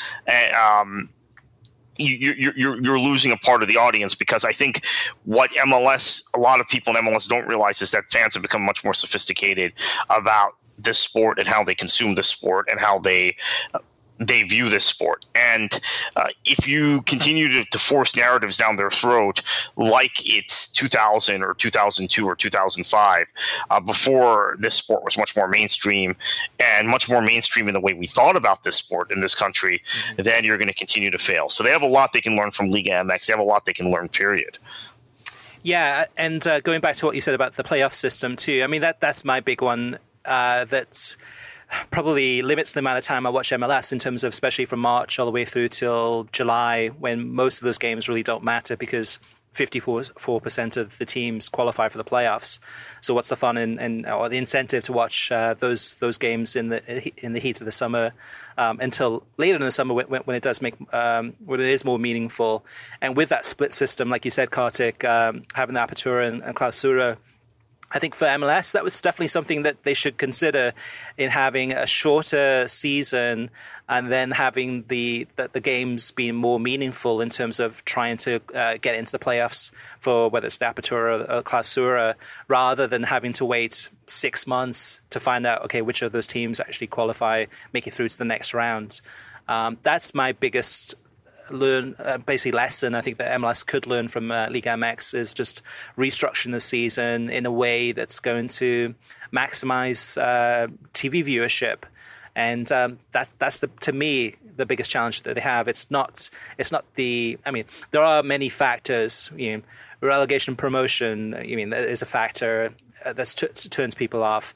you're losing a part of the audience, because I think what a lot of people in MLS don't realize is that fans have become much more sophisticated about this sport and how they consume this sport and how they view this sport. And if you continue to force narratives down their throat like it's 2000 or 2002 or 2005, before this sport was much more mainstream and much more mainstream in the way we thought about this sport in this country, then you're going to continue to fail. So they have a lot they can learn from Liga MX. They have a lot they can learn, period. Yeah, and going back to what you said about the playoff system too, I mean, that's my big one, that's probably limits the amount of time I watch MLS, in terms of especially from March all the way through till July, when most of those games really don't matter because 54% of the teams qualify for the playoffs. So what's the fun or the incentive to watch those games in the heat of the summer until later in the summer when it does when it is more meaningful? And with that split system, like you said, Kartik, having the Apertura and Clausura, I think for MLS, that was definitely something that they should consider, in having a shorter season and then having the games being more meaningful in terms of trying to get into the playoffs for whether it's the Apertura or Clausura, rather than having to wait 6 months to find out, okay, which of those teams actually qualify, make it through to the next round. That's my biggest basically lesson I think that MLS could learn from Liga MX, is just restructuring the season in a way that's going to maximize TV viewership. And that's to me the biggest challenge that they have. It's not there are many factors. Relegation, promotion. Is a factor that turns people off.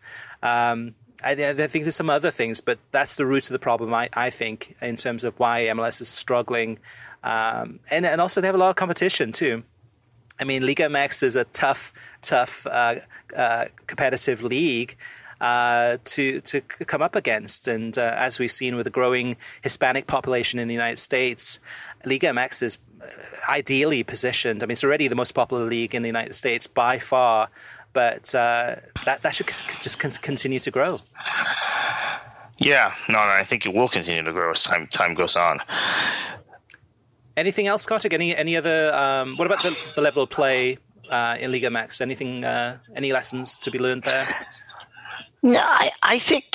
I think there's some other things, but that's the root of the problem, I think, in terms of why MLS is struggling. And also they have a lot of competition too. I mean, Liga MX is a tough competitive league to come up against. And as we've seen with the growing Hispanic population in the United States, Liga MX is ideally positioned. I mean, it's already the most popular league in the United States by far, but that should just continue to grow. Yeah, no, I think it will continue to grow as time goes on. Anything else, Kartik? Any other? What about the level of play in Liga MX? Anything? Any lessons to be learned there? No, I think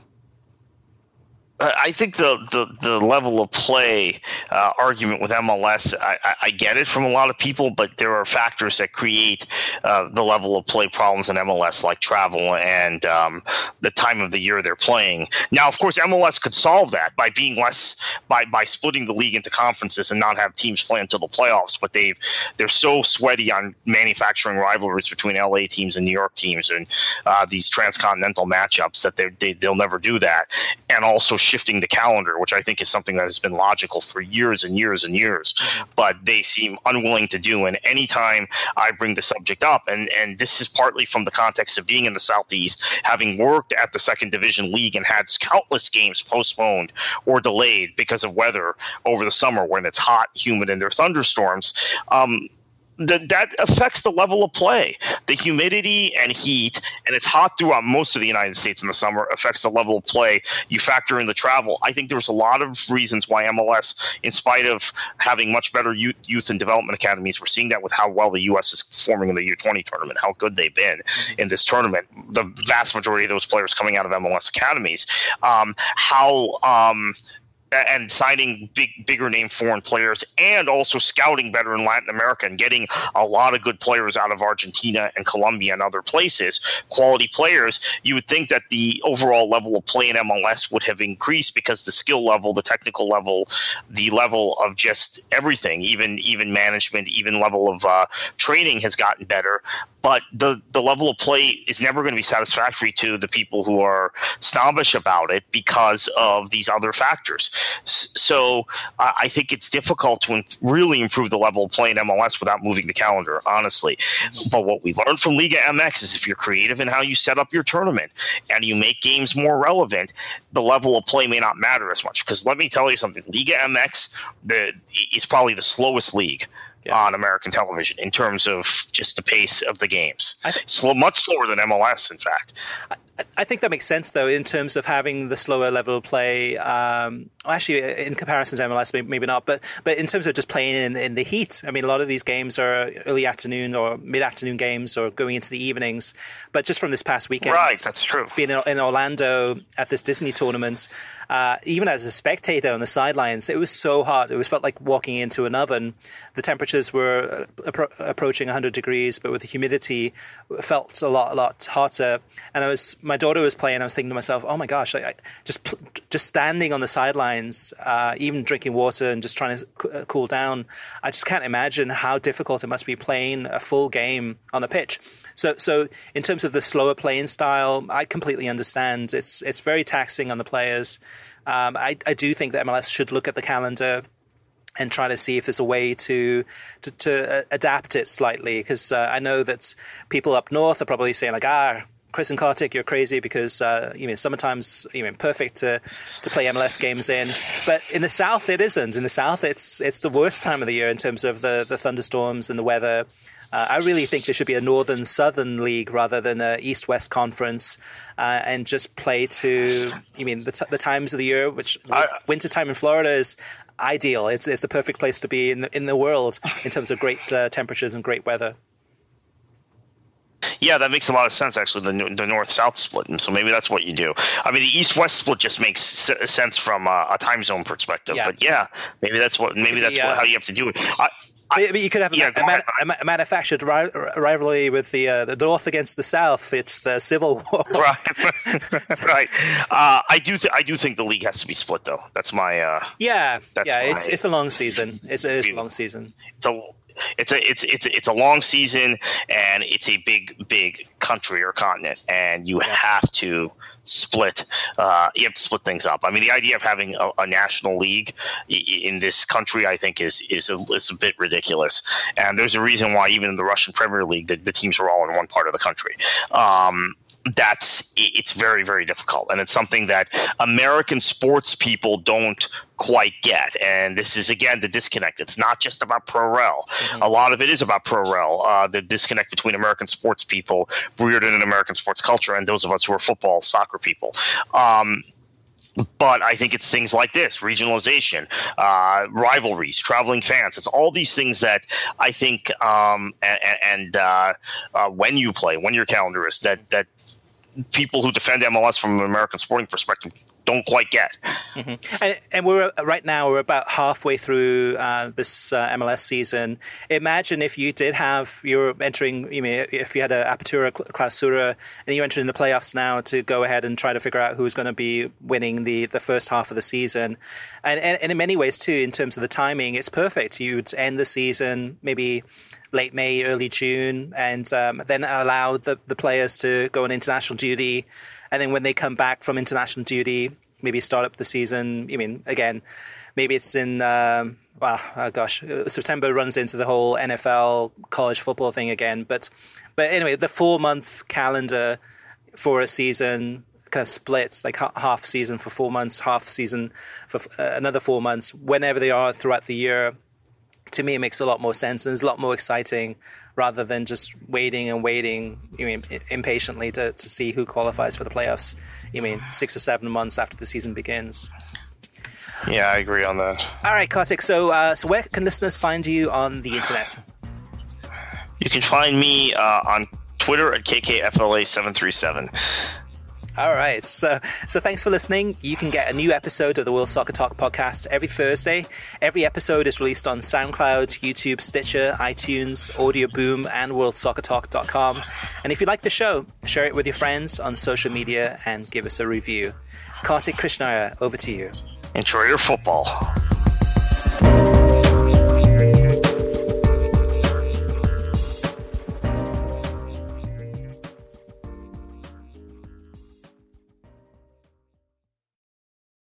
the level of play argument with MLS, I get it from a lot of people, but there are factors that create the level of play problems in MLS, like travel and the time of the year they're playing. Now, of course, MLS could solve that by being by splitting the league into conferences and not have teams play until the playoffs. But they're so sweaty on manufacturing rivalries between LA teams and New York teams and these transcontinental matchups that they'll never do that. And also shifting the calendar, which I think is something that has been logical for years and years and years, but they seem unwilling to do. And anytime I bring the subject up, and this is partly from the context of being in the Southeast, having worked at the second division league and had countless games postponed or delayed because of weather over the summer when it's hot, humid, and there are thunderstorms, that affects the level of play. The humidity and heat, and it's hot throughout most of the United States in the summer, affects the level of play. You factor in the travel. I think there's a lot of reasons why MLS, in spite of having much better youth and development academies, we're seeing that with how well the U.S. is performing in the U20 tournament, how good they've been in this tournament. The vast majority of those players coming out of MLS academies, and signing bigger name foreign players, and also scouting better in Latin America and getting a lot of good players out of Argentina and Colombia and other places, quality players, you would think that the overall level of play in MLS would have increased because the skill level, the technical level, the level of just everything, even management, even level of training has gotten better. But the level of play is never going to be satisfactory to the people who are snobbish about it because of these other factors. So I think it's difficult to really improve the level of play in MLS without moving the calendar, honestly. But what we learned from Liga MX is if you're creative in how you set up your tournament and you make games more relevant, the level of play may not matter as much. Because let me tell you something, Liga MX is probably the slowest league on American television in terms of just the pace of the games. Much slower than MLS, in fact. I think that makes sense, though, in terms of having the slower level of play. Actually, in comparison to MLS, maybe not, but in terms of just playing in the heat. I mean, a lot of these games are early afternoon or mid-afternoon games or going into the evenings. But just from this past weekend, right, that's true. Being in Orlando at this Disney tournament, even as a spectator on the sidelines, it was so hot. It felt like walking into an oven. The temperatures were approaching 100 degrees, but with the humidity, it felt a lot hotter. And my daughter was playing. I was thinking to myself, "Oh my gosh!" Just standing on the sidelines, even drinking water and just trying to cool down. I just can't imagine how difficult it must be playing a full game on a pitch. So in terms of the slower playing style, I completely understand. It's very taxing on the players. I do think that MLS should look at the calendar and try to see if there's a way to adapt it slightly, because I know that people up north are probably saying like, Chris and Kartik, you're crazy because summertime's perfect to play MLS games in. But in the South, it isn't. In the South, it's the worst time of the year in terms of the thunderstorms and the weather. I really think there should be a northern-southern league rather than an east-west conference, and just play to the times of the year, which wintertime in Florida is ideal. It's the perfect place to be in the world in terms of great temperatures and great weather. Yeah, that makes a lot of sense, actually, the north-south split. And so maybe that's what you do. I mean, the east-west split just makes sense from a time zone perspective. Yeah. But maybe that's how you have to do it. But you could have a manufactured rivalry with the North against the South. It's the Civil War. Right. I do think the league has to be split, though. That's my. It's a long season. It's a long season. It's a long season, and it's a big country or continent, and you have to split. You have to split things up. I mean, the idea of having a national league in this country, I think, is a bit ridiculous. And there's a reason why even in the Russian Premier League, the teams are all in one part of the country. It's very, very difficult, and it's something that American sports people don't quite get. And this is, again, the disconnect. It's not just about pro-rel. Mm-hmm. A lot of it is about pro-rel, the disconnect between American sports people reared in an American sports culture and those of us who are football, soccer people. But I think it's things like this, regionalization, rivalries, traveling fans. It's all these things that I think when you play, when your calendar is, that people who defend MLS from an American sporting perspective don't quite get. Mm-hmm. And we're about halfway through this MLS season. Imagine if you did have, you're entering, if you had an Apertura Clausura and you're entering the playoffs now to go ahead and try to figure out who's going to be winning the first half of the season. And in many ways too, in terms of the timing, it's perfect. You'd end the season maybe late May, early June, and then allow the players to go on international duty. And then when they come back from international duty, maybe start up the season. I mean, again, maybe it's in September runs into the whole NFL college football thing again. But anyway, the 4-month calendar for a season kind of splits, like half season for 4 months, half season for another 4 months, whenever they are throughout the year. To me, it makes a lot more sense and it's a lot more exciting rather than just waiting impatiently to see who qualifies for the playoffs. 6 or 7 months after the season begins. Yeah, I agree on that. All right, Kartik. So where can listeners find you on the internet? You can find me on Twitter at KKFLA737. All right. So thanks for listening. You can get a new episode of the World Soccer Talk podcast every Thursday. Every episode is released on SoundCloud, YouTube, Stitcher, iTunes, Audio Boom, and WorldSoccerTalk.com. And if you like the show, share it with your friends on social media and give us a review. Kartik Krishnaiyer, over to you. Enjoy your football.